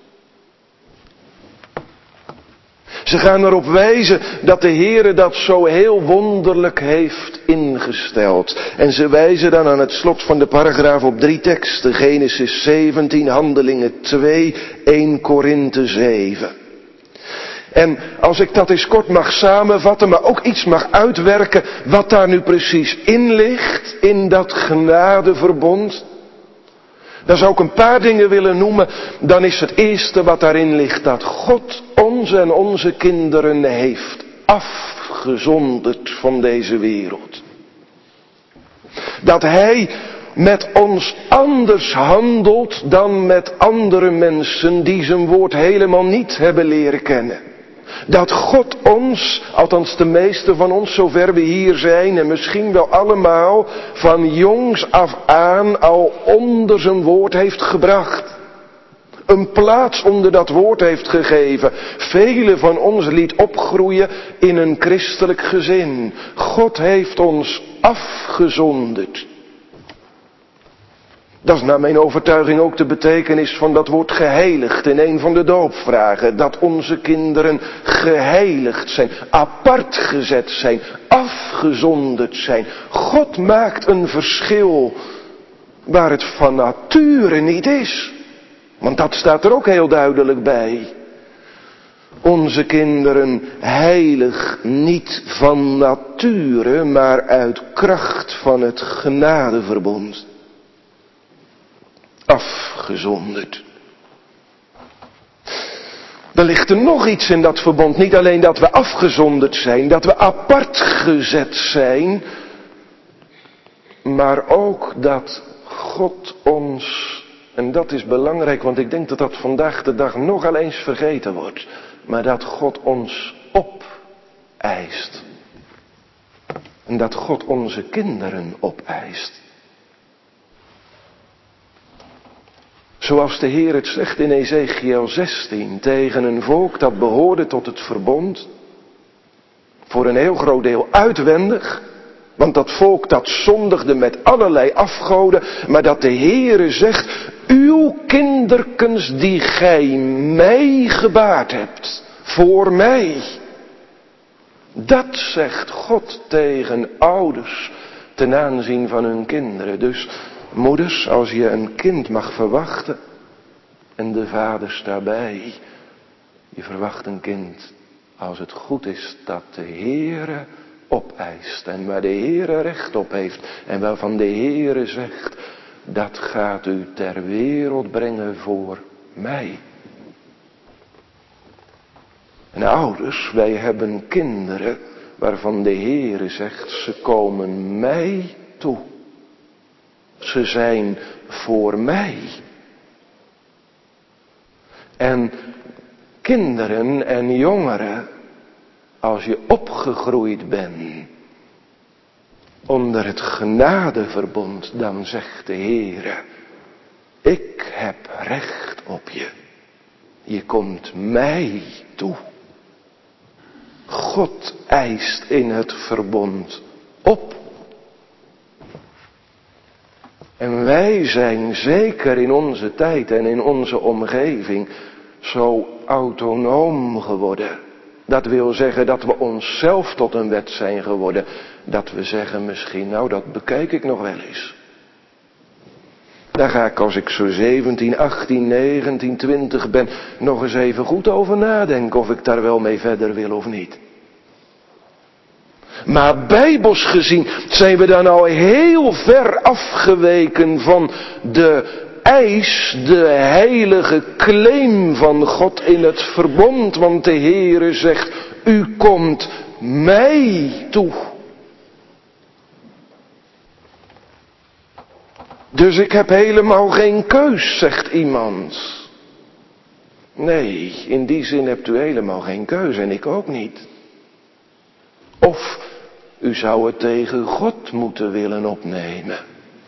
Ze gaan erop wijzen dat de Heere dat zo heel wonderlijk heeft ingesteld. En ze wijzen dan aan het slot van de paragraaf op drie teksten. Genesis zeventien, Handelingen twee, Eerste Korinthe zeven. En als ik dat eens kort mag samenvatten, maar ook iets mag uitwerken wat daar nu precies in ligt, in dat genadeverbond. Dan zou ik een paar dingen willen noemen. Dan is het eerste wat daarin ligt dat God ons en onze kinderen heeft afgezonderd van deze wereld. Dat Hij met ons anders handelt dan met andere mensen die zijn woord helemaal niet hebben leren kennen. Dat God ons, althans de meeste van ons zover we hier zijn en misschien wel allemaal, van jongs af aan al onder zijn woord heeft gebracht. Een plaats onder dat woord heeft gegeven. Velen van ons liet opgroeien in een christelijk gezin. God heeft ons afgezonderd. Dat is naar mijn overtuiging ook de betekenis van dat woord geheiligd in een van de doopvragen. Dat onze kinderen geheiligd zijn, apart gezet zijn, afgezonderd zijn. God maakt een verschil waar het van nature niet is. Want dat staat er ook heel duidelijk bij. Onze kinderen heilig niet van nature, maar uit kracht van het genadeverbond. Afgezonderd. Er ligt er nog iets in dat verbond. Niet alleen dat we afgezonderd zijn, dat we apart gezet zijn, maar ook dat God ons, en dat is belangrijk, want ik denk dat dat vandaag de dag nogal eens vergeten wordt, maar dat God ons opeist. En dat God onze kinderen opeist. Zoals de Heer het zegt in Ezechiël zestien, tegen een volk dat behoorde tot het verbond, voor een heel groot deel uitwendig, want dat volk dat zondigde met allerlei afgoden, maar dat de Heere zegt, uw kinderkens die gij mij gebaard hebt, voor mij. Dat zegt God tegen ouders ten aanzien van hun kinderen. Dus moeders, als je een kind mag verwachten, en de vaders daarbij, je verwacht een kind als het goed is dat de Heere opeist en waar de Heere recht op heeft en waarvan de Heere zegt, dat gaat u ter wereld brengen voor mij. En ouders, wij hebben kinderen waarvan de Heere zegt, ze komen mij toe. Ze zijn voor mij. En kinderen en jongeren, als je opgegroeid bent onder het genadeverbond, dan zegt de Heere, ik heb recht op je. Je komt mij toe. God eist in het verbond op. En wij zijn zeker in onze tijd en in onze omgeving zo autonoom geworden. Dat wil zeggen dat we onszelf tot een wet zijn geworden. Dat we zeggen misschien, nou dat bekijk ik nog wel eens. Daar ga ik als ik zo zeventien, achttien, negentien, twintig ben nog eens even goed over nadenken of ik daar wel mee verder wil of niet. Maar bijbels gezien zijn we dan al heel ver afgeweken van de eis, de heilige claim van God in het verbond. Want de Heere zegt, u komt mij toe. Dus ik heb helemaal geen keus, zegt iemand. Nee, in die zin hebt u helemaal geen keus en ik ook niet. Of u zou het tegen God moeten willen opnemen.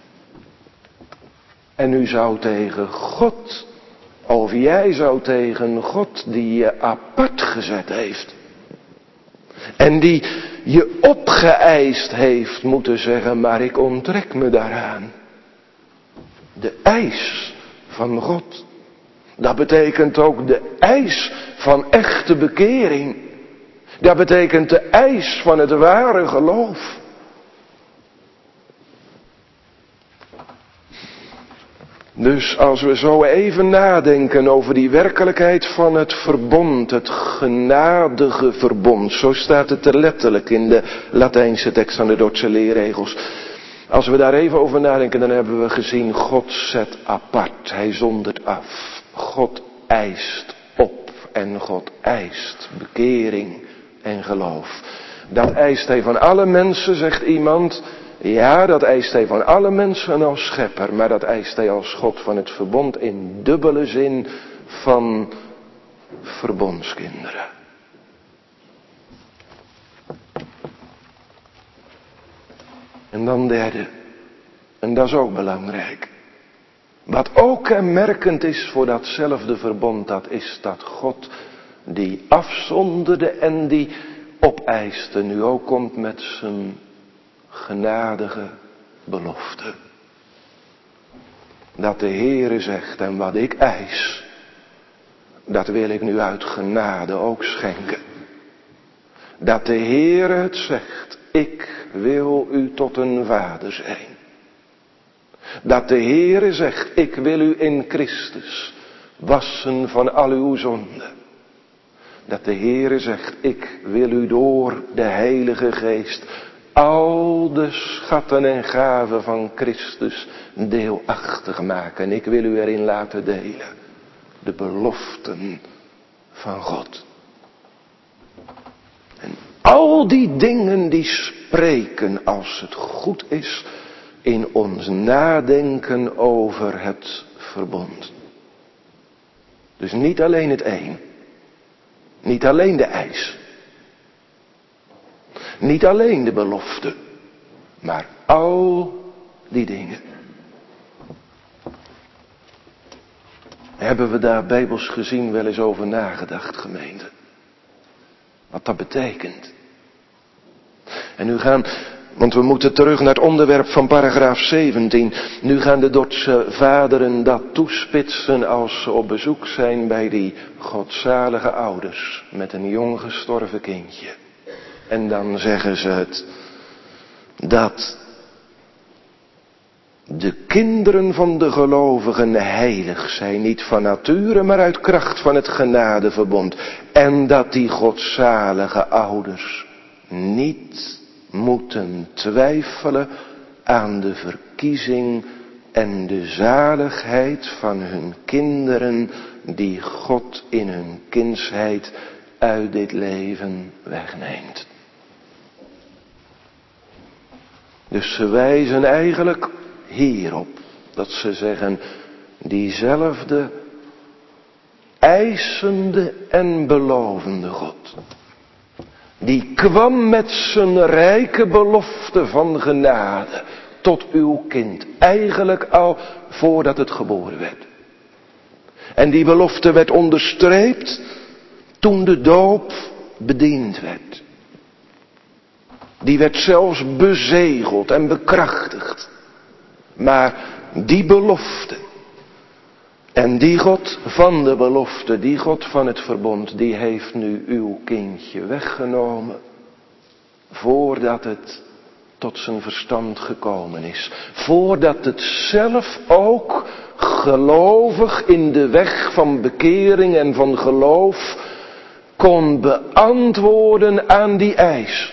En u zou tegen God, of jij zou tegen God die je apart gezet heeft. En die je opgeëist heeft moeten zeggen, maar ik onttrek me daaraan. De eis van God. Dat betekent ook de eis van echte bekering. Dat betekent de eis van het ware geloof. Dus als we zo even nadenken over die werkelijkheid van het verbond, het genadige verbond. Zo staat het er letterlijk in de Latijnse tekst aan de Dordtse leerregels. Als we daar even over nadenken, dan hebben we gezien, God zet apart, hij zondert af. God eist op en God eist bekering en geloof. Dat eist hij van alle mensen, zegt iemand. Ja, dat eist hij van alle mensen als schepper, maar dat eist hij als God van het verbond in dubbele zin van verbondskinderen. En dan derde, en dat is ook belangrijk. Wat ook kenmerkend is voor datzelfde verbond, dat is dat God die afzonderde en die opeiste, nu ook komt met zijn genadige belofte. Dat de Heere zegt, en wat ik eis, dat wil ik nu uit genade ook schenken. Dat de Heere het zegt, ik wil u tot een vader zijn. Dat de Heere zegt, ik wil u in Christus wassen van al uw zonden. Dat de Heere zegt, ik wil u door de Heilige Geest al de schatten en gaven van Christus deelachtig maken. Ik wil u erin laten delen. De beloften van God. En al die dingen die spreken, als het goed is, in ons nadenken over het verbond. Dus niet alleen het een. Niet alleen de eis. Niet alleen de belofte. Maar al die dingen. Hebben we daar bijbels gezien wel eens over nagedacht, gemeente? Wat dat betekent. En nu gaan, want we moeten terug naar het onderwerp van paragraaf zeventien. Nu gaan de Dordtse vaderen dat toespitsen als ze op bezoek zijn bij die godzalige ouders met een jong gestorven kindje. En dan zeggen ze het, dat de kinderen van de gelovigen heilig zijn, niet van nature, maar uit kracht van het genadeverbond. En dat die godzalige ouders niet moeten twijfelen aan de verkiezing en de zaligheid van hun kinderen die God in hun kindsheid uit dit leven wegneemt. Dus ze wijzen eigenlijk hierop, dat ze zeggen, diezelfde eisende en belovende God, die kwam met zijn rijke belofte van genade tot uw kind, eigenlijk al voordat het geboren werd. En die belofte werd onderstreept toen de doop bediend werd. Die werd zelfs bezegeld en bekrachtigd. Maar die belofte en die God van de belofte, die God van het verbond, die heeft nu uw kindje weggenomen voordat het tot zijn verstand gekomen is. Voordat het zelf ook gelovig in de weg van bekering en van geloof kon beantwoorden aan die eis.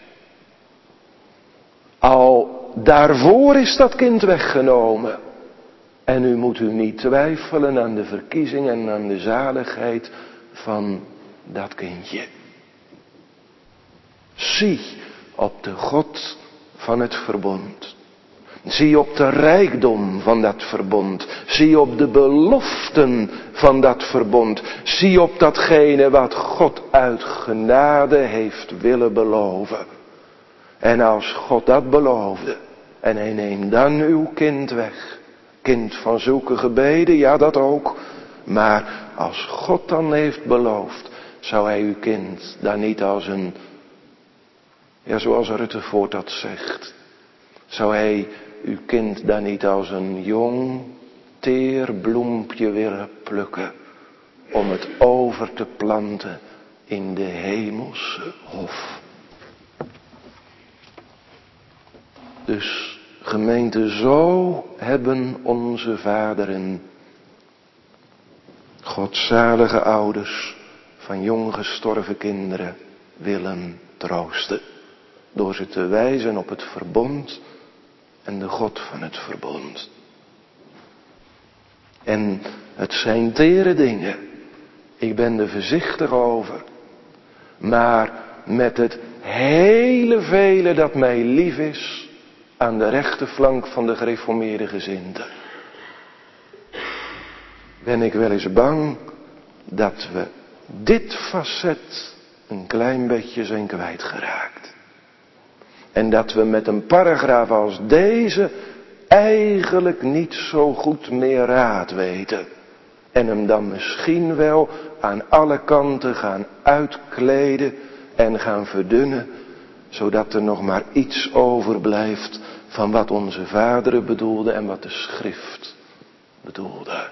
Al daarvoor is dat kind weggenomen. En u moet u niet twijfelen aan de verkiezing en aan de zaligheid van dat kindje. Zie op de God van het verbond. Zie op de rijkdom van dat verbond. Zie op de beloften van dat verbond. Zie op datgene wat God uit genade heeft willen beloven. En als God dat beloofde, en hij neemt dan uw kind weg. Kind van zulke gebeden, ja dat ook. Maar als God dan heeft beloofd, zou hij uw kind dan niet als een, ja zoals Ruttevoort dat zegt. Zou hij uw kind dan niet als een jong, teer bloempje willen plukken. Om het over te planten in de hemelse hof. Dus gemeente, zo hebben onze vaderen, godzalige ouders van jong gestorven kinderen, willen troosten. Door ze te wijzen op het verbond en de God van het verbond. En het zijn tere dingen. Ik ben er voorzichtig over. Maar met het hele vele dat mij lief is aan de rechterflank van de gereformeerde gezinten, ben ik wel eens bang dat we dit facet een klein beetje zijn kwijtgeraakt. En dat we met een paragraaf als deze eigenlijk niet zo goed meer raad weten. En hem dan misschien wel aan alle kanten gaan uitkleden en gaan verdunnen. Zodat er nog maar iets overblijft van wat onze vaderen bedoelden en wat de schrift bedoelde.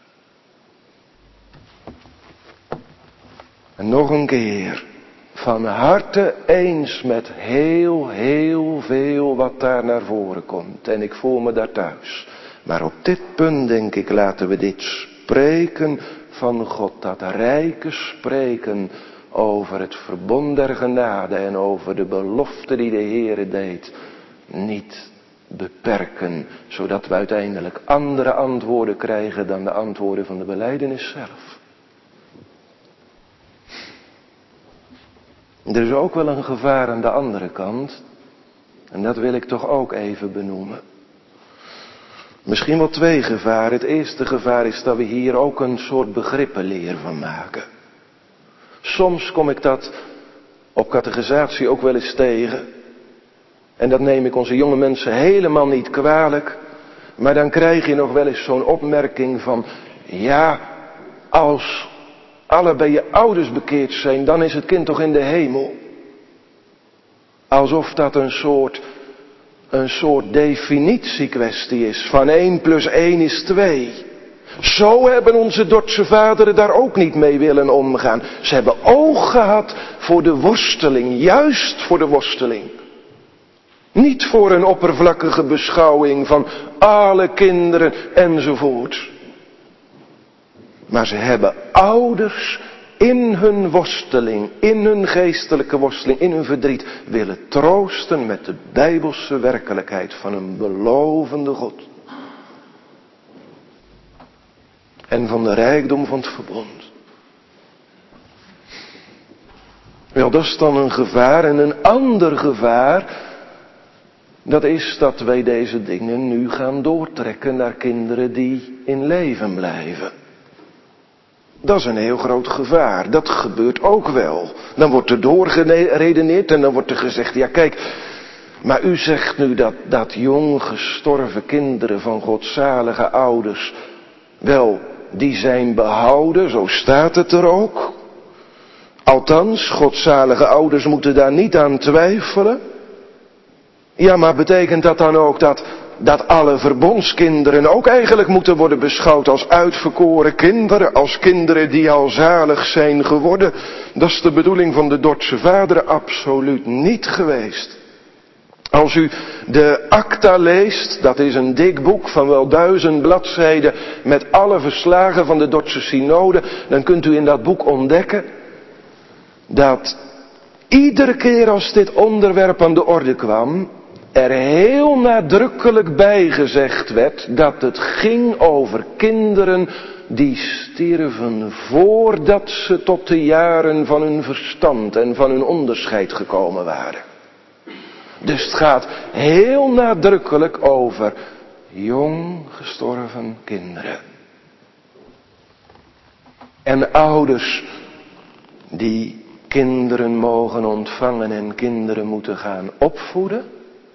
En nog een keer. Van harte eens met heel, heel veel wat daar naar voren komt. En ik voel me daar thuis. Maar op dit punt denk ik, laten we dit spreken van God. Dat rijke spreken over het verbond der genade en over de belofte die de Heere deed. Niet beperken. Zodat we uiteindelijk andere antwoorden krijgen dan de antwoorden van de belijdenis zelf. Er is ook wel een gevaar aan de andere kant. En dat wil ik toch ook even benoemen. Misschien wel twee gevaren. Het eerste gevaar is dat we hier ook een soort begrippenleer van maken. Soms kom ik dat op catechisatie ook wel eens tegen. En dat neem ik onze jonge mensen helemaal niet kwalijk. Maar dan krijg je nog wel eens zo'n opmerking van, ja, als allebei je ouders bekeerd zijn, dan is het kind toch in de hemel. Alsof dat een soort, een soort definitiekwestie is. Van één plus één is twee. Zo hebben onze Dordtse vaderen daar ook niet mee willen omgaan. Ze hebben oog gehad voor de worsteling, juist voor de worsteling. Niet voor een oppervlakkige beschouwing van alle kinderen enzovoort. Maar ze hebben ouders in hun worsteling, in hun geestelijke worsteling, in hun verdriet willen troosten met de bijbelse werkelijkheid van een belovende God. En van de rijkdom van het verbond. Wel, dat is dan een gevaar. En een ander gevaar, dat is dat wij deze dingen nu gaan doortrekken naar kinderen die in leven blijven. Dat is een heel groot gevaar. Dat gebeurt ook wel. Dan wordt er doorgeredeneerd en dan wordt er gezegd, ja kijk, maar u zegt nu dat, dat jong gestorven kinderen van godzalige ouders, wel, die zijn behouden, zo staat het er ook. Althans, godzalige ouders moeten daar niet aan twijfelen. Ja, maar betekent dat dan ook dat, dat alle verbondskinderen ook eigenlijk moeten worden beschouwd als uitverkoren kinderen, als kinderen die al zalig zijn geworden? Dat is de bedoeling van de Dordtse vaderen absoluut niet geweest. Als u de Acta leest, dat is een dik boek van wel duizend bladzijden met alle verslagen van de Dordtse synode, dan kunt u in dat boek ontdekken dat iedere keer als dit onderwerp aan de orde kwam, er heel nadrukkelijk bij gezegd werd dat het ging over kinderen die stierven voordat ze tot de jaren van hun verstand en van hun onderscheid gekomen waren. Dus het gaat heel nadrukkelijk over jong gestorven kinderen. En ouders die kinderen mogen ontvangen en kinderen moeten gaan opvoeden.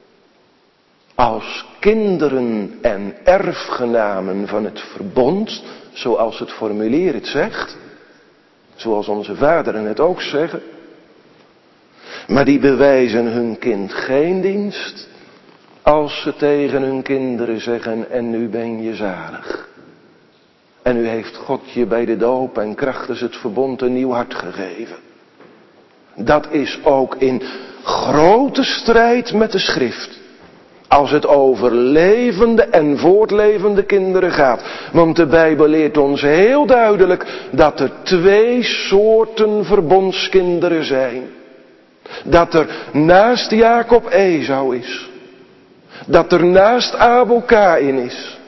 Als kinderen en erfgenamen van het verbond, zoals het formulier het zegt. Zoals onze vaderen het ook zeggen. Maar die bewijzen hun kind geen dienst als ze tegen hun kinderen zeggen: en nu ben je zalig. En nu heeft God je bij de doop en krachtens het verbond een nieuw hart gegeven. Dat is ook in grote strijd met de schrift. Als het over levende en voortlevende kinderen gaat. Want de Bijbel leert ons heel duidelijk dat er twee soorten verbondskinderen zijn. Dat er naast Jacob Esau is. Dat er naast Abel Kaïn is.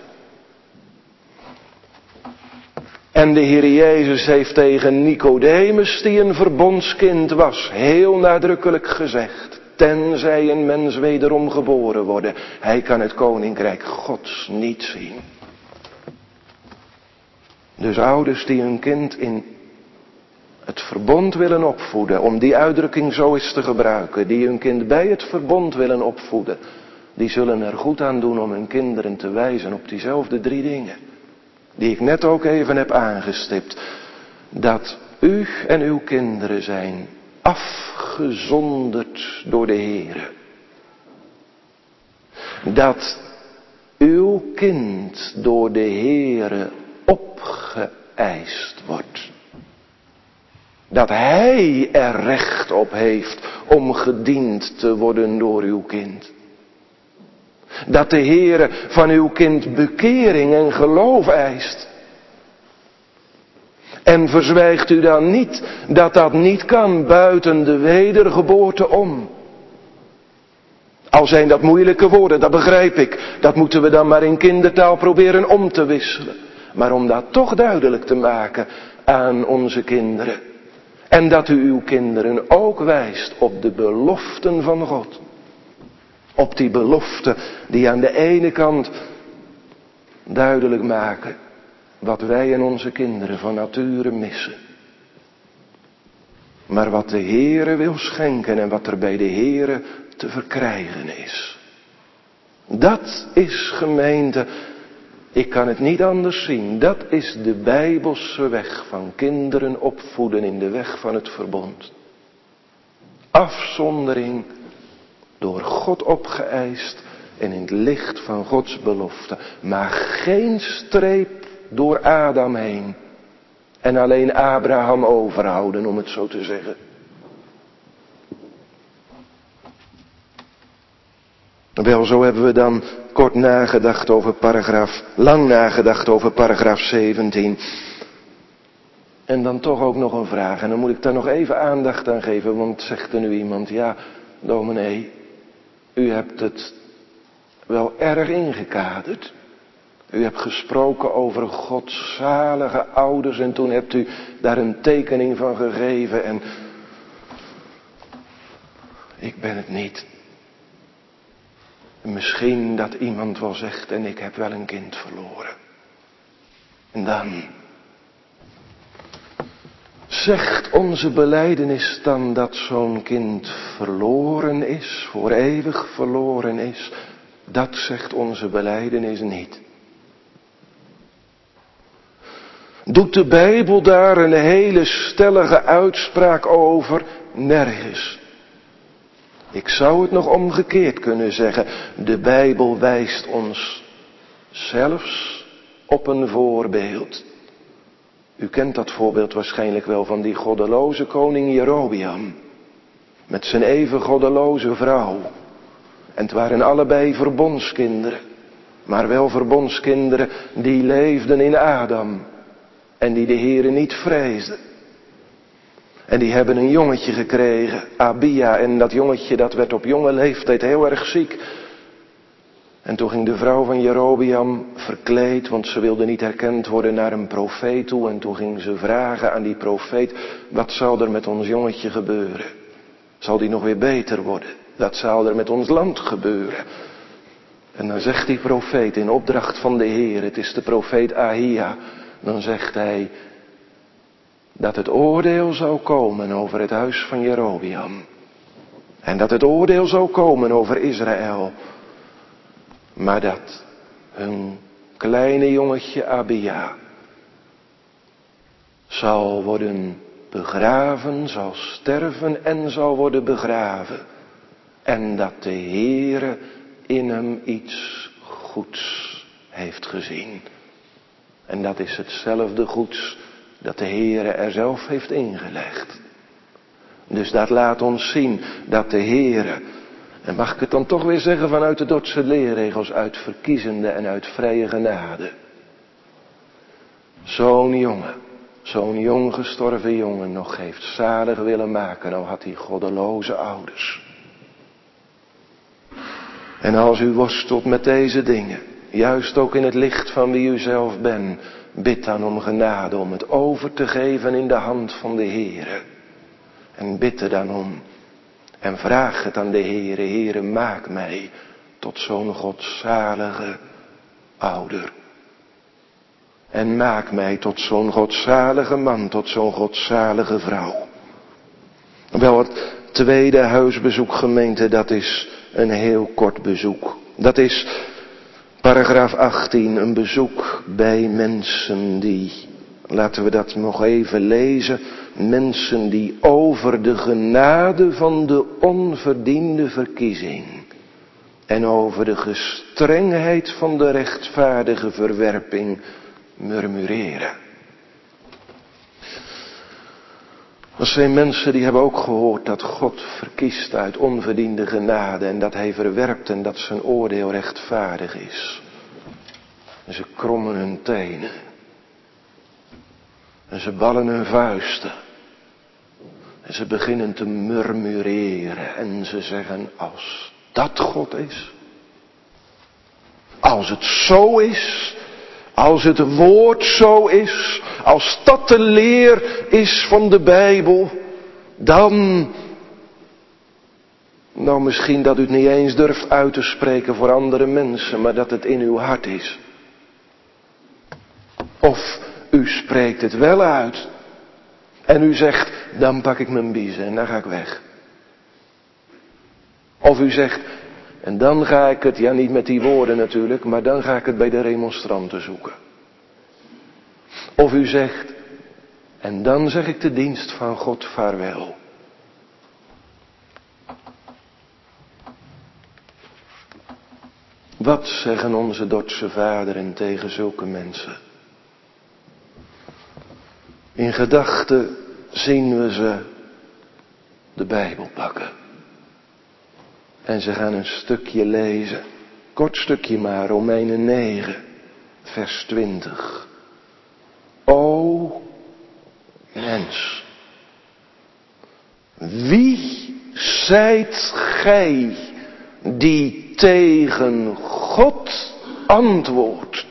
En de Heer Jezus heeft tegen Nicodemus, die een verbondskind was, heel nadrukkelijk gezegd: tenzij een mens wederom geboren worden, hij kan het koninkrijk Gods niet zien. Dus ouders die hun kind in het verbond willen opvoeden, om die uitdrukking zo eens te gebruiken, die hun kind bij het verbond willen opvoeden, die zullen er goed aan doen om hun kinderen te wijzen op diezelfde drie dingen, die ik net ook even heb aangestipt. Dat u en uw kinderen zijn afgezonderd door de Heere. Dat uw kind door de Heere opgeëist wordt. Dat Hij er recht op heeft om gediend te worden door uw kind. Dat de Heere van uw kind bekering en geloof eist. En verzwijgt u dan niet dat dat niet kan buiten de wedergeboorte om. Al zijn dat moeilijke woorden, dat begrijp ik. Dat moeten we dan maar in kindertaal proberen om te wisselen. Maar om dat toch duidelijk te maken aan onze kinderen. En dat u uw kinderen ook wijst op de beloften van God. Op die beloften die aan de ene kant duidelijk maken wat wij en onze kinderen van nature missen. Maar wat de Heere wil schenken en wat er bij de Heere te verkrijgen is. Dat is, gemeente, ik kan het niet anders zien. Dat is de Bijbelse weg van kinderen opvoeden in de weg van het verbond. Afzondering, door God opgeëist en in het licht van Gods belofte. Maar geen streep door Adam heen. En alleen Abraham overhouden, om het zo te zeggen. Wel, zo hebben we dan kort nagedacht over paragraaf, lang nagedacht over paragraaf zeventien. En dan toch ook nog een vraag. En dan moet ik daar nog even aandacht aan geven, want zegt er nu iemand: ja, dominee, u hebt het wel erg ingekaderd. U hebt gesproken over godzalige ouders en toen hebt u daar een tekening van gegeven en ik ben het niet. Misschien dat iemand wel zegt: en ik heb wel een kind verloren. En dan zegt onze belijdenis dan dat zo'n kind verloren is, voor eeuwig verloren is. Dat zegt onze belijdenis niet. Doet de Bijbel daar een hele stellige uitspraak over? Nergens. Ik zou het nog omgekeerd kunnen zeggen. De Bijbel wijst ons zelfs op een voorbeeld. U kent dat voorbeeld waarschijnlijk wel van die goddeloze koning Jerobeam. Met zijn even goddeloze vrouw. En het waren allebei verbondskinderen. Maar wel verbondskinderen die leefden in Adam. En die de Heere niet vreesden. En die hebben een jongetje gekregen, Abia. En dat jongetje dat werd op jonge leeftijd heel erg ziek. En toen ging de vrouw van Jerobeam verkleed, want ze wilde niet herkend worden, naar een profeet toe. En toen ging ze vragen aan die profeet: wat zal er met ons jongetje gebeuren? Zal die nog weer beter worden? Dat zal er met ons land gebeuren. En dan zegt die profeet in opdracht van de Heer, het is de profeet Ahia, dan zegt hij dat het oordeel zou komen over het huis van Jerobeam. En dat het oordeel zou komen over Israël. Maar dat hun kleine jongetje Abia zal worden begraven, zal sterven en zal worden begraven. En dat de Heere in hem iets goeds heeft gezien. En dat is hetzelfde goeds dat de Heere er zelf heeft ingelegd. Dus dat laat ons zien dat de Heere, en mag ik het dan toch weer zeggen vanuit de Dordtse leerregels, uit verkiezende en uit vrije genade, zo'n jongen, zo'n jong gestorven jongen nog heeft zalig willen maken, al had hij goddeloze ouders. En als u worstelt met deze dingen, juist ook in het licht van wie u zelf bent, bid dan om genade om het over te geven in de hand van de Heere. En bid er dan om. En vraag het aan de Heere, Heere, maak mij tot zo'n godzalige ouder. En maak mij tot zo'n godzalige man, tot zo'n godzalige vrouw. Wel, het tweede huisbezoek, gemeente, dat is een heel kort bezoek. Dat is paragraaf achttien, een bezoek bij mensen die, laten we dat nog even lezen, mensen die over de genade van de onverdiende verkiezing en over de gestrengheid van de rechtvaardige verwerping murmureren. Dat zijn mensen die hebben ook gehoord dat God verkiest uit onverdiende genade en dat hij verwerpt en dat zijn oordeel rechtvaardig is. En ze krommen hun tenen. En ze ballen hun vuisten. En ze beginnen te murmureren en ze zeggen, als dat God is, als het zo is, als het woord zo is, als dat de leer is van de Bijbel, dan, nou misschien dat u het niet eens durft uit te spreken voor andere mensen, maar dat het in uw hart is. Of u spreekt het wel uit en u zegt, dan pak ik mijn biezen en dan ga ik weg. Of u zegt, en dan ga ik het, ja niet met die woorden natuurlijk, maar dan ga ik het bij de remonstranten zoeken. Of u zegt, en dan zeg ik de dienst van God vaarwel. Wat zeggen onze Dordtse vaderen tegen zulke mensen? In gedachten zien we ze de Bijbel pakken. En ze gaan een stukje lezen. Kort stukje maar, Romeinen negen, vers twintig. O mens, wie zijt gij die tegen God antwoordt?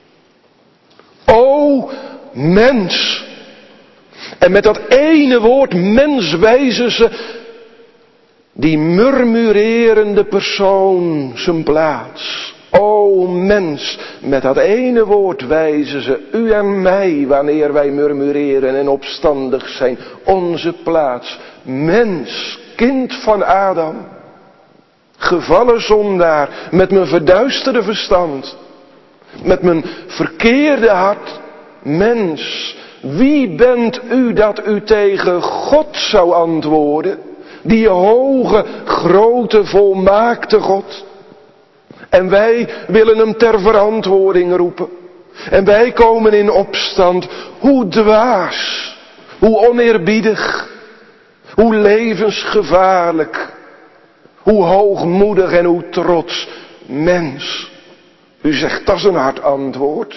O mens. En met dat ene woord mens wijzen ze die murmurerende persoon zijn plaats. O mens, met dat ene woord wijzen ze u en mij, wanneer wij murmureren en opstandig zijn, onze plaats. Mens, kind van Adam, gevallen zondaar, met mijn verduisterde verstand, met mijn verkeerde hart. Mens, wie bent u dat u tegen God zou antwoorden? Die hoge, grote, volmaakte God. En wij willen hem ter verantwoording roepen. En wij komen in opstand. Hoe dwaas, hoe oneerbiedig, hoe levensgevaarlijk, hoe hoogmoedig en hoe trots. Mens, u zegt dat is een hard antwoord.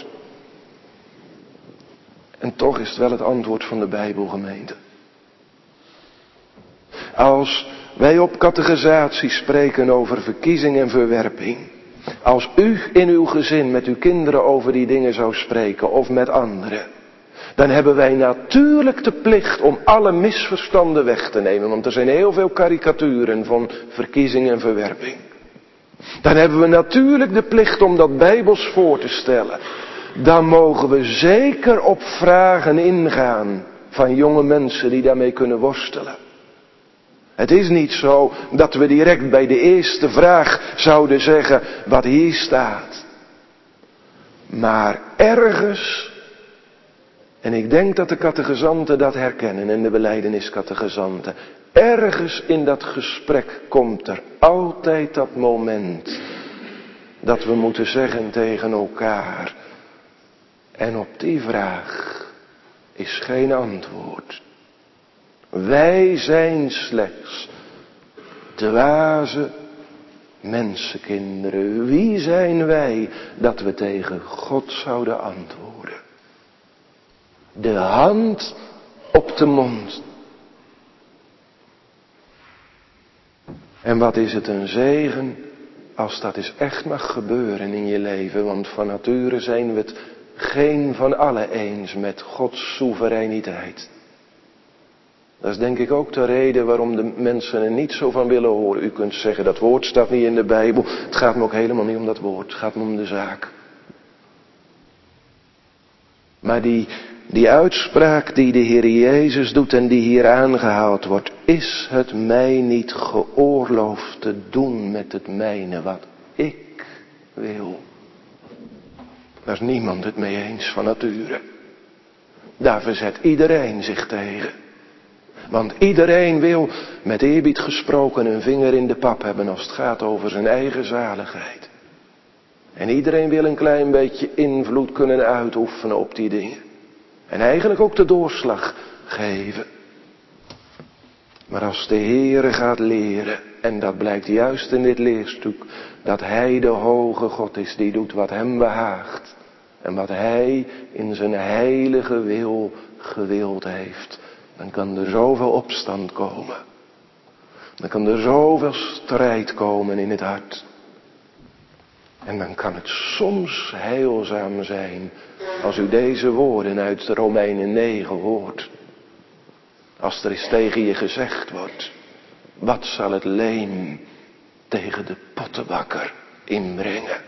En toch is het wel het antwoord van de Bijbelgemeente. Als wij op catechisatie spreken over verkiezing en verwerping. Als u in uw gezin met uw kinderen over die dingen zou spreken of met anderen. Dan hebben wij natuurlijk de plicht om alle misverstanden weg te nemen. Want er zijn heel veel karikaturen van verkiezing en verwerping. Dan hebben we natuurlijk de plicht om dat bijbels voor te stellen. Dan mogen we zeker op vragen ingaan van jonge mensen die daarmee kunnen worstelen. Het is niet zo dat we direct bij de eerste vraag zouden zeggen wat hier staat. Maar ergens, en ik denk dat de catechizanten dat herkennen en de belijdeniscatechizanten, ergens in dat gesprek komt er altijd dat moment dat we moeten zeggen tegen elkaar, en op die vraag is geen antwoord. Wij zijn slechts dwaze mensenkinderen. Wie zijn wij dat we tegen God zouden antwoorden? De hand op de mond. En wat is het een zegen als dat eens echt mag gebeuren in je leven. Want van nature zijn we het geen van allen eens met Gods soevereiniteit. Dat is denk ik ook de reden waarom de mensen er niet zo van willen horen. U kunt zeggen dat woord staat niet in de Bijbel. Het gaat me ook helemaal niet om dat woord. Het gaat me om de zaak. Maar die, die uitspraak die de Heer Jezus doet en die hier aangehaald wordt. Is het mij niet geoorloofd te doen met het mijne wat ik wil? Daar is niemand het mee eens van nature. Daar verzet iedereen zich tegen. Want iedereen wil, met eerbied gesproken, een vinger in de pap hebben als het gaat over zijn eigen zaligheid. En iedereen wil een klein beetje invloed kunnen uitoefenen op die dingen. En eigenlijk ook de doorslag geven. Maar als de Heere gaat leren, en dat blijkt juist in dit leerstuk, dat Hij de hoge God is die doet wat Hem behaagt. En wat Hij in zijn heilige wil gewild heeft. Dan kan er zoveel opstand komen. Dan kan er zoveel strijd komen in het hart. En dan kan het soms heilzaam zijn als u deze woorden uit Romeinen negen hoort. Als er eens tegen je gezegd wordt, wat zal het leem tegen de pottenbakker inbrengen?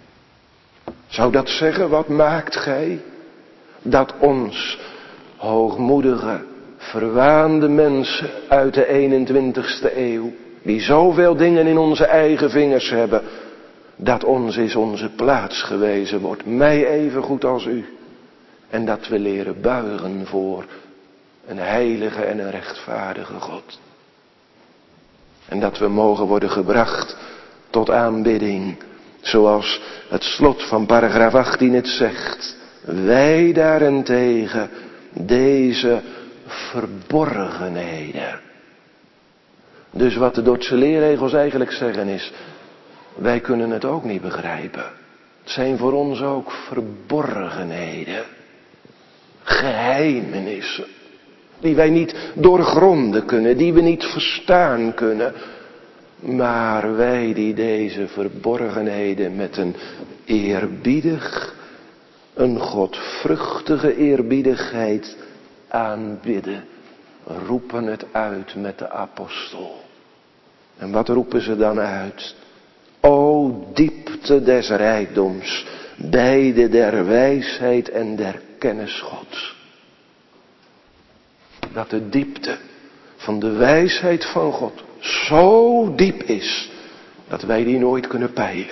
Zou dat zeggen, wat maakt gij dat ons hoogmoedige, verwaande mensen uit de eenentwintigste eeuw, die zoveel dingen in onze eigen vingers hebben, dat ons is onze plaats gewezen wordt, mij even goed als u. En dat we leren buigen voor een heilige en een rechtvaardige God. En dat we mogen worden gebracht tot aanbidding, zoals het slot van paragraaf achttien het zegt. Wij daarentegen deze verborgenheden. Dus wat de Dordtse leerregels eigenlijk zeggen is, wij kunnen het ook niet begrijpen. Het zijn voor ons ook verborgenheden. Geheimenissen. Die wij niet doorgronden kunnen, die we niet verstaan kunnen. Maar wij die deze verborgenheden met een eerbiedig, een godvruchtige eerbiedigheid aanbidden, roepen het uit met de apostel. En wat roepen ze dan uit? O diepte des rijkdoms, beide der wijsheid en der kennis Gods. Dat de diepte van de wijsheid van God zo diep is, dat wij die nooit kunnen peilen.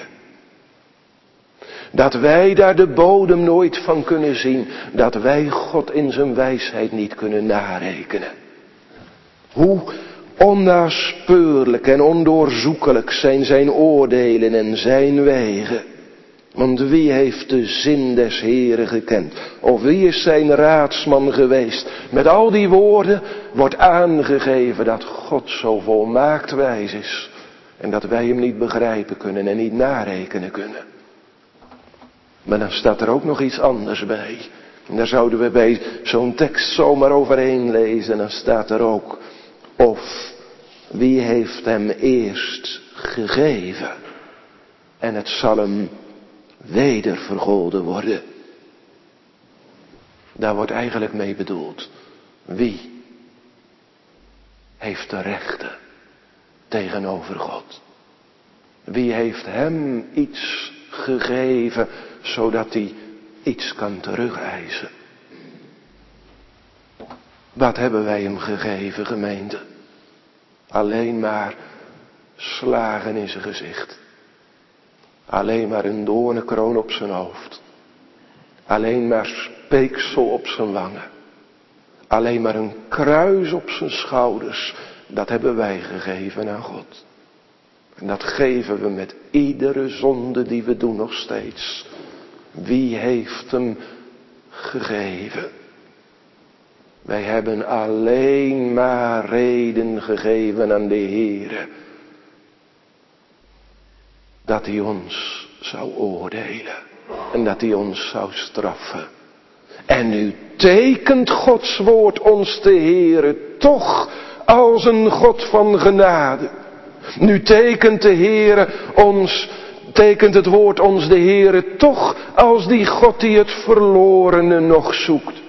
Dat wij daar de bodem nooit van kunnen zien. Dat wij God in zijn wijsheid niet kunnen narekenen. Hoe onnaspeurlijk en ondoorzoekelijk zijn zijn oordelen en zijn wegen. Want wie heeft de zin des Heeren gekend? Of wie is zijn raadsman geweest? Met al die woorden wordt aangegeven dat God zo volmaakt wijs is. En dat wij hem niet begrijpen kunnen en niet narekenen kunnen. Maar dan staat er ook nog iets anders bij. En daar zouden we bij zo'n tekst zomaar overheen lezen. Dan staat er ook, of wie heeft hem eerst gegeven? En het zal hem weder vergolden worden. Daar wordt eigenlijk mee bedoeld. Wie heeft de rechten tegenover God? Wie heeft hem iets gegeven zodat hij iets kan terugeisen? Wat hebben wij hem gegeven, gemeente? Alleen maar slagen in zijn gezicht. Alleen maar een doornenkroon op zijn hoofd. Alleen maar speeksel op zijn wangen. Alleen maar een kruis op zijn schouders. Dat hebben wij gegeven aan God. En dat geven we met iedere zonde die we doen nog steeds. Wie heeft hem gegeven? Wij hebben alleen maar reden gegeven aan de Heere. Dat hij ons zou oordelen. En dat hij ons zou straffen. En nu tekent Gods woord ons de Heere toch als een God van genade. Nu tekent de Heere ons, tekent het woord ons de Heere toch als die God die het verlorene nog zoekt.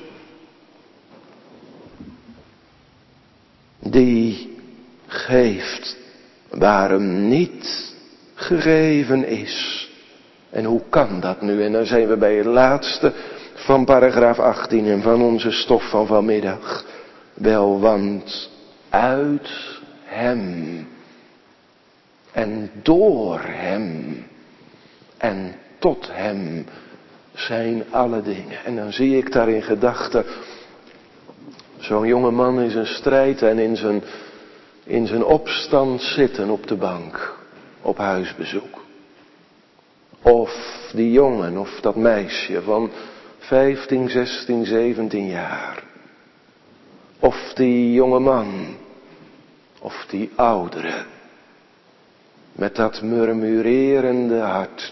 Die geeft waar hem niet gegeven is. En hoe kan dat nu? En dan zijn we bij het laatste van paragraaf achttien en van onze stof van vanmiddag. Wel, want uit hem en door hem en tot hem zijn alle dingen. En dan zie ik daar in gedachten zo'n jonge man in zijn strijd en in zijn, in zijn opstand zitten op de bank op huisbezoek. Of die jongen of dat meisje van vijftien, zestien, zeventien jaar. Of die jonge man. Of die oudere. Met dat murmurerende hart.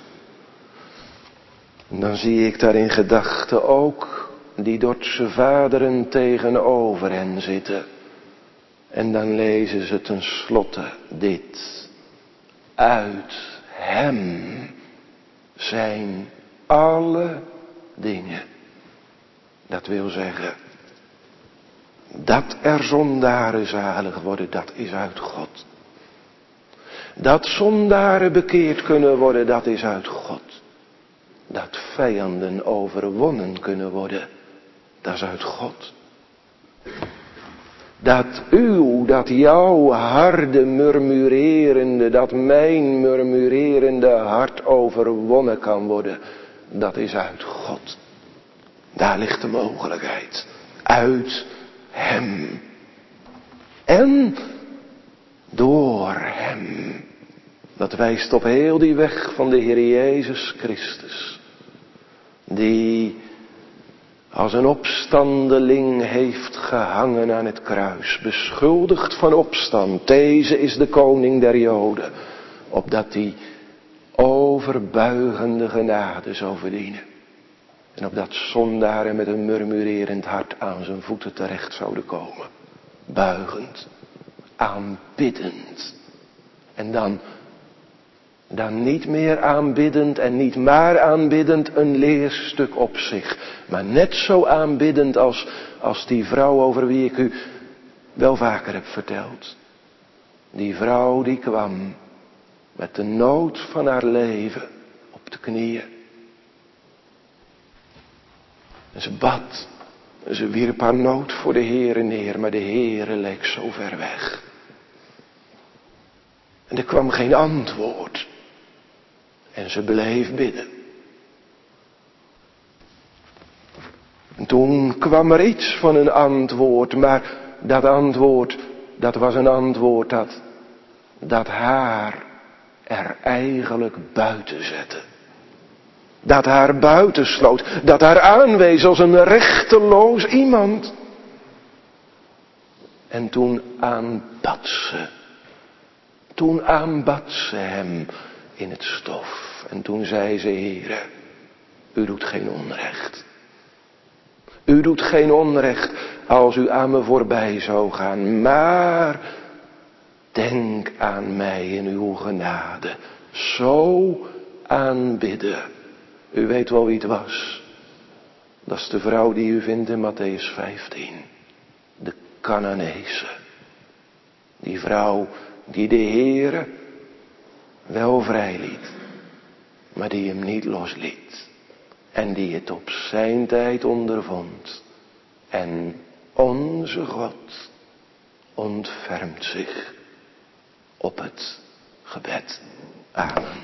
En dan zie ik daar in gedachten ook die Dordtse vaderen tegenover hen zitten. En dan lezen ze tenslotte dit. Uit hem zijn alle dingen. Dat wil zeggen, dat er zondaren zalig worden, dat is uit God. Dat zondaren bekeerd kunnen worden, dat is uit God. Dat vijanden overwonnen kunnen worden, dat is uit God. Dat uw, dat jouw harde murmurerende, dat mijn murmurerende hart overwonnen kan worden, dat is uit God. Daar ligt de mogelijkheid. Uit hem. En door hem. Dat wijst op heel die weg van de Heer Jezus Christus. Die als een opstandeling heeft gehangen aan het kruis. Beschuldigd van opstand. Deze is de koning der Joden. Opdat hij overbuigende genade zou verdienen. En opdat zondaren met een murmurerend hart aan zijn voeten terecht zouden komen. Buigend. Aanbiddend. En dan, dan niet meer aanbiddend en niet maar aanbiddend een leerstuk op zich. Maar net zo aanbiddend als, als die vrouw over wie ik u wel vaker heb verteld. Die vrouw die kwam met de nood van haar leven op de knieën. En ze bad. En ze wierp haar nood voor de Heere neer. Maar de Heere leek zo ver weg. En er kwam geen antwoord. En ze bleef bidden. En toen kwam er iets van een antwoord. Maar dat antwoord, dat was een antwoord dat, dat haar er eigenlijk buiten zette. Dat haar buitensloot. Dat haar aanwees als een rechteloos iemand. En toen aanbad ze. Toen aanbad ze hem in het stof. En toen zei ze, Heere, u doet geen onrecht. U doet geen onrecht als u aan me voorbij zou gaan. Maar denk aan mij in uw genade. Zo aanbidden. U weet wel wie het was. Dat is de vrouw die u vindt in Matthäus vijftien. De Cananeese. Die vrouw die de Heere wel vrijliet, maar die hem niet losliet. En die het op zijn tijd ondervond. En onze God ontfermt zich op het gebed. Amen.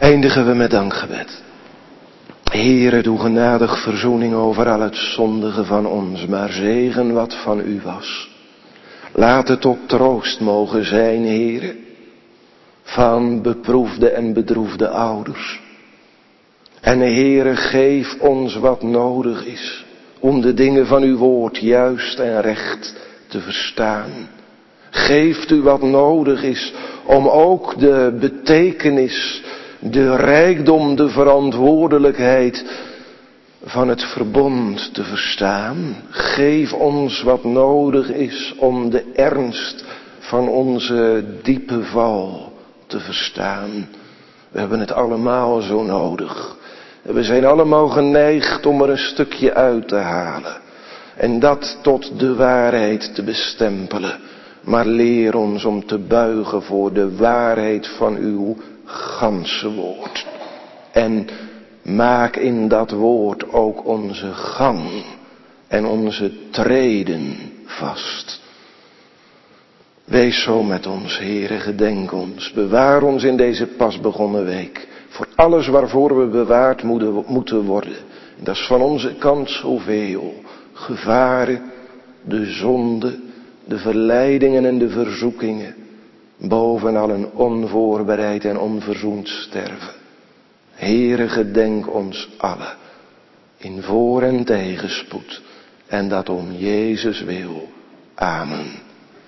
Eindigen we met dankgebed. Heere, doe genadig verzoening over al het zondige van ons, maar zegen wat van u was. Laat het tot troost mogen zijn, Heere, van beproefde en bedroefde ouders. En Heere, geef ons wat nodig is om de dingen van uw woord juist en recht te verstaan. Geeft u wat nodig is om ook de betekenis, de rijkdom, de verantwoordelijkheid van het verbond te verstaan. Geef ons wat nodig is om de ernst van onze diepe val te verstaan. We hebben het allemaal zo nodig. We zijn allemaal geneigd om er een stukje uit te halen. En dat tot de waarheid te bestempelen. Maar leer ons om te buigen voor de waarheid van uw ganse woord. En maak in dat woord ook onze gang en onze treden vast. Wees zo met ons, Heere, gedenk ons. Bewaar ons in deze pas begonnen week. Voor alles waarvoor we bewaard moeten worden. Dat is van onze kant zoveel. Gevaren, de zonde, de verleidingen en de verzoekingen. Bovenal een onvoorbereid en onverzoend sterven. Heere, gedenk ons allen. In voor- en tegenspoed. En dat om Jezus wil. Amen.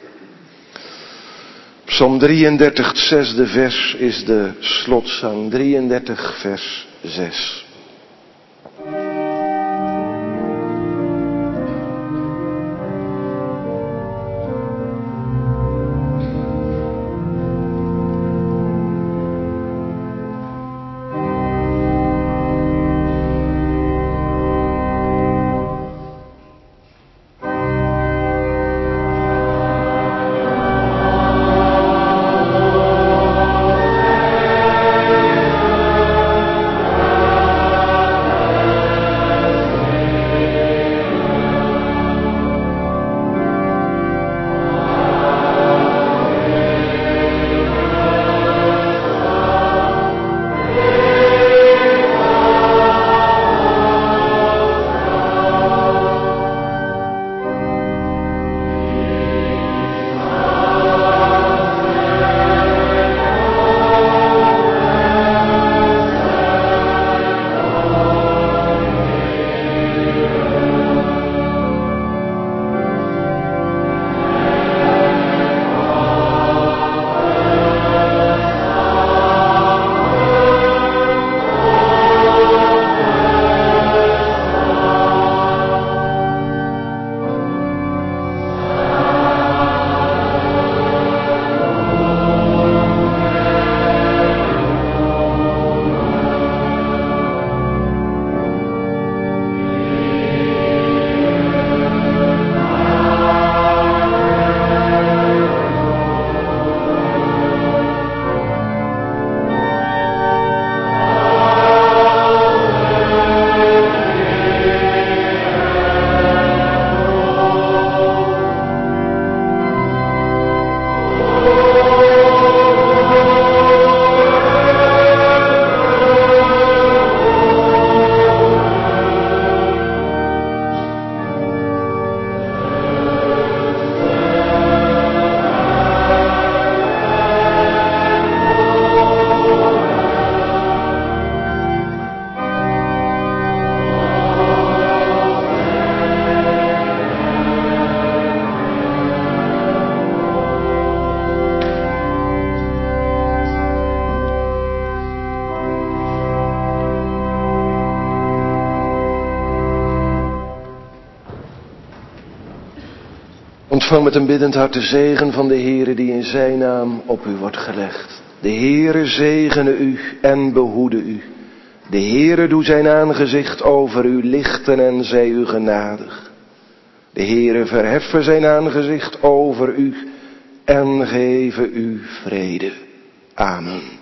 Psalm drieëndertig, het zesde vers is de slotzang. drieëndertig, vers zes. Ontvang met een biddend hart de zegen van de Heere die in zijn naam op u wordt gelegd. De Heere zegene u en behoede u. De Heere doe zijn aangezicht over u lichten en zij u genadig. De Heere verheffen zijn aangezicht over u en geven u vrede. Amen.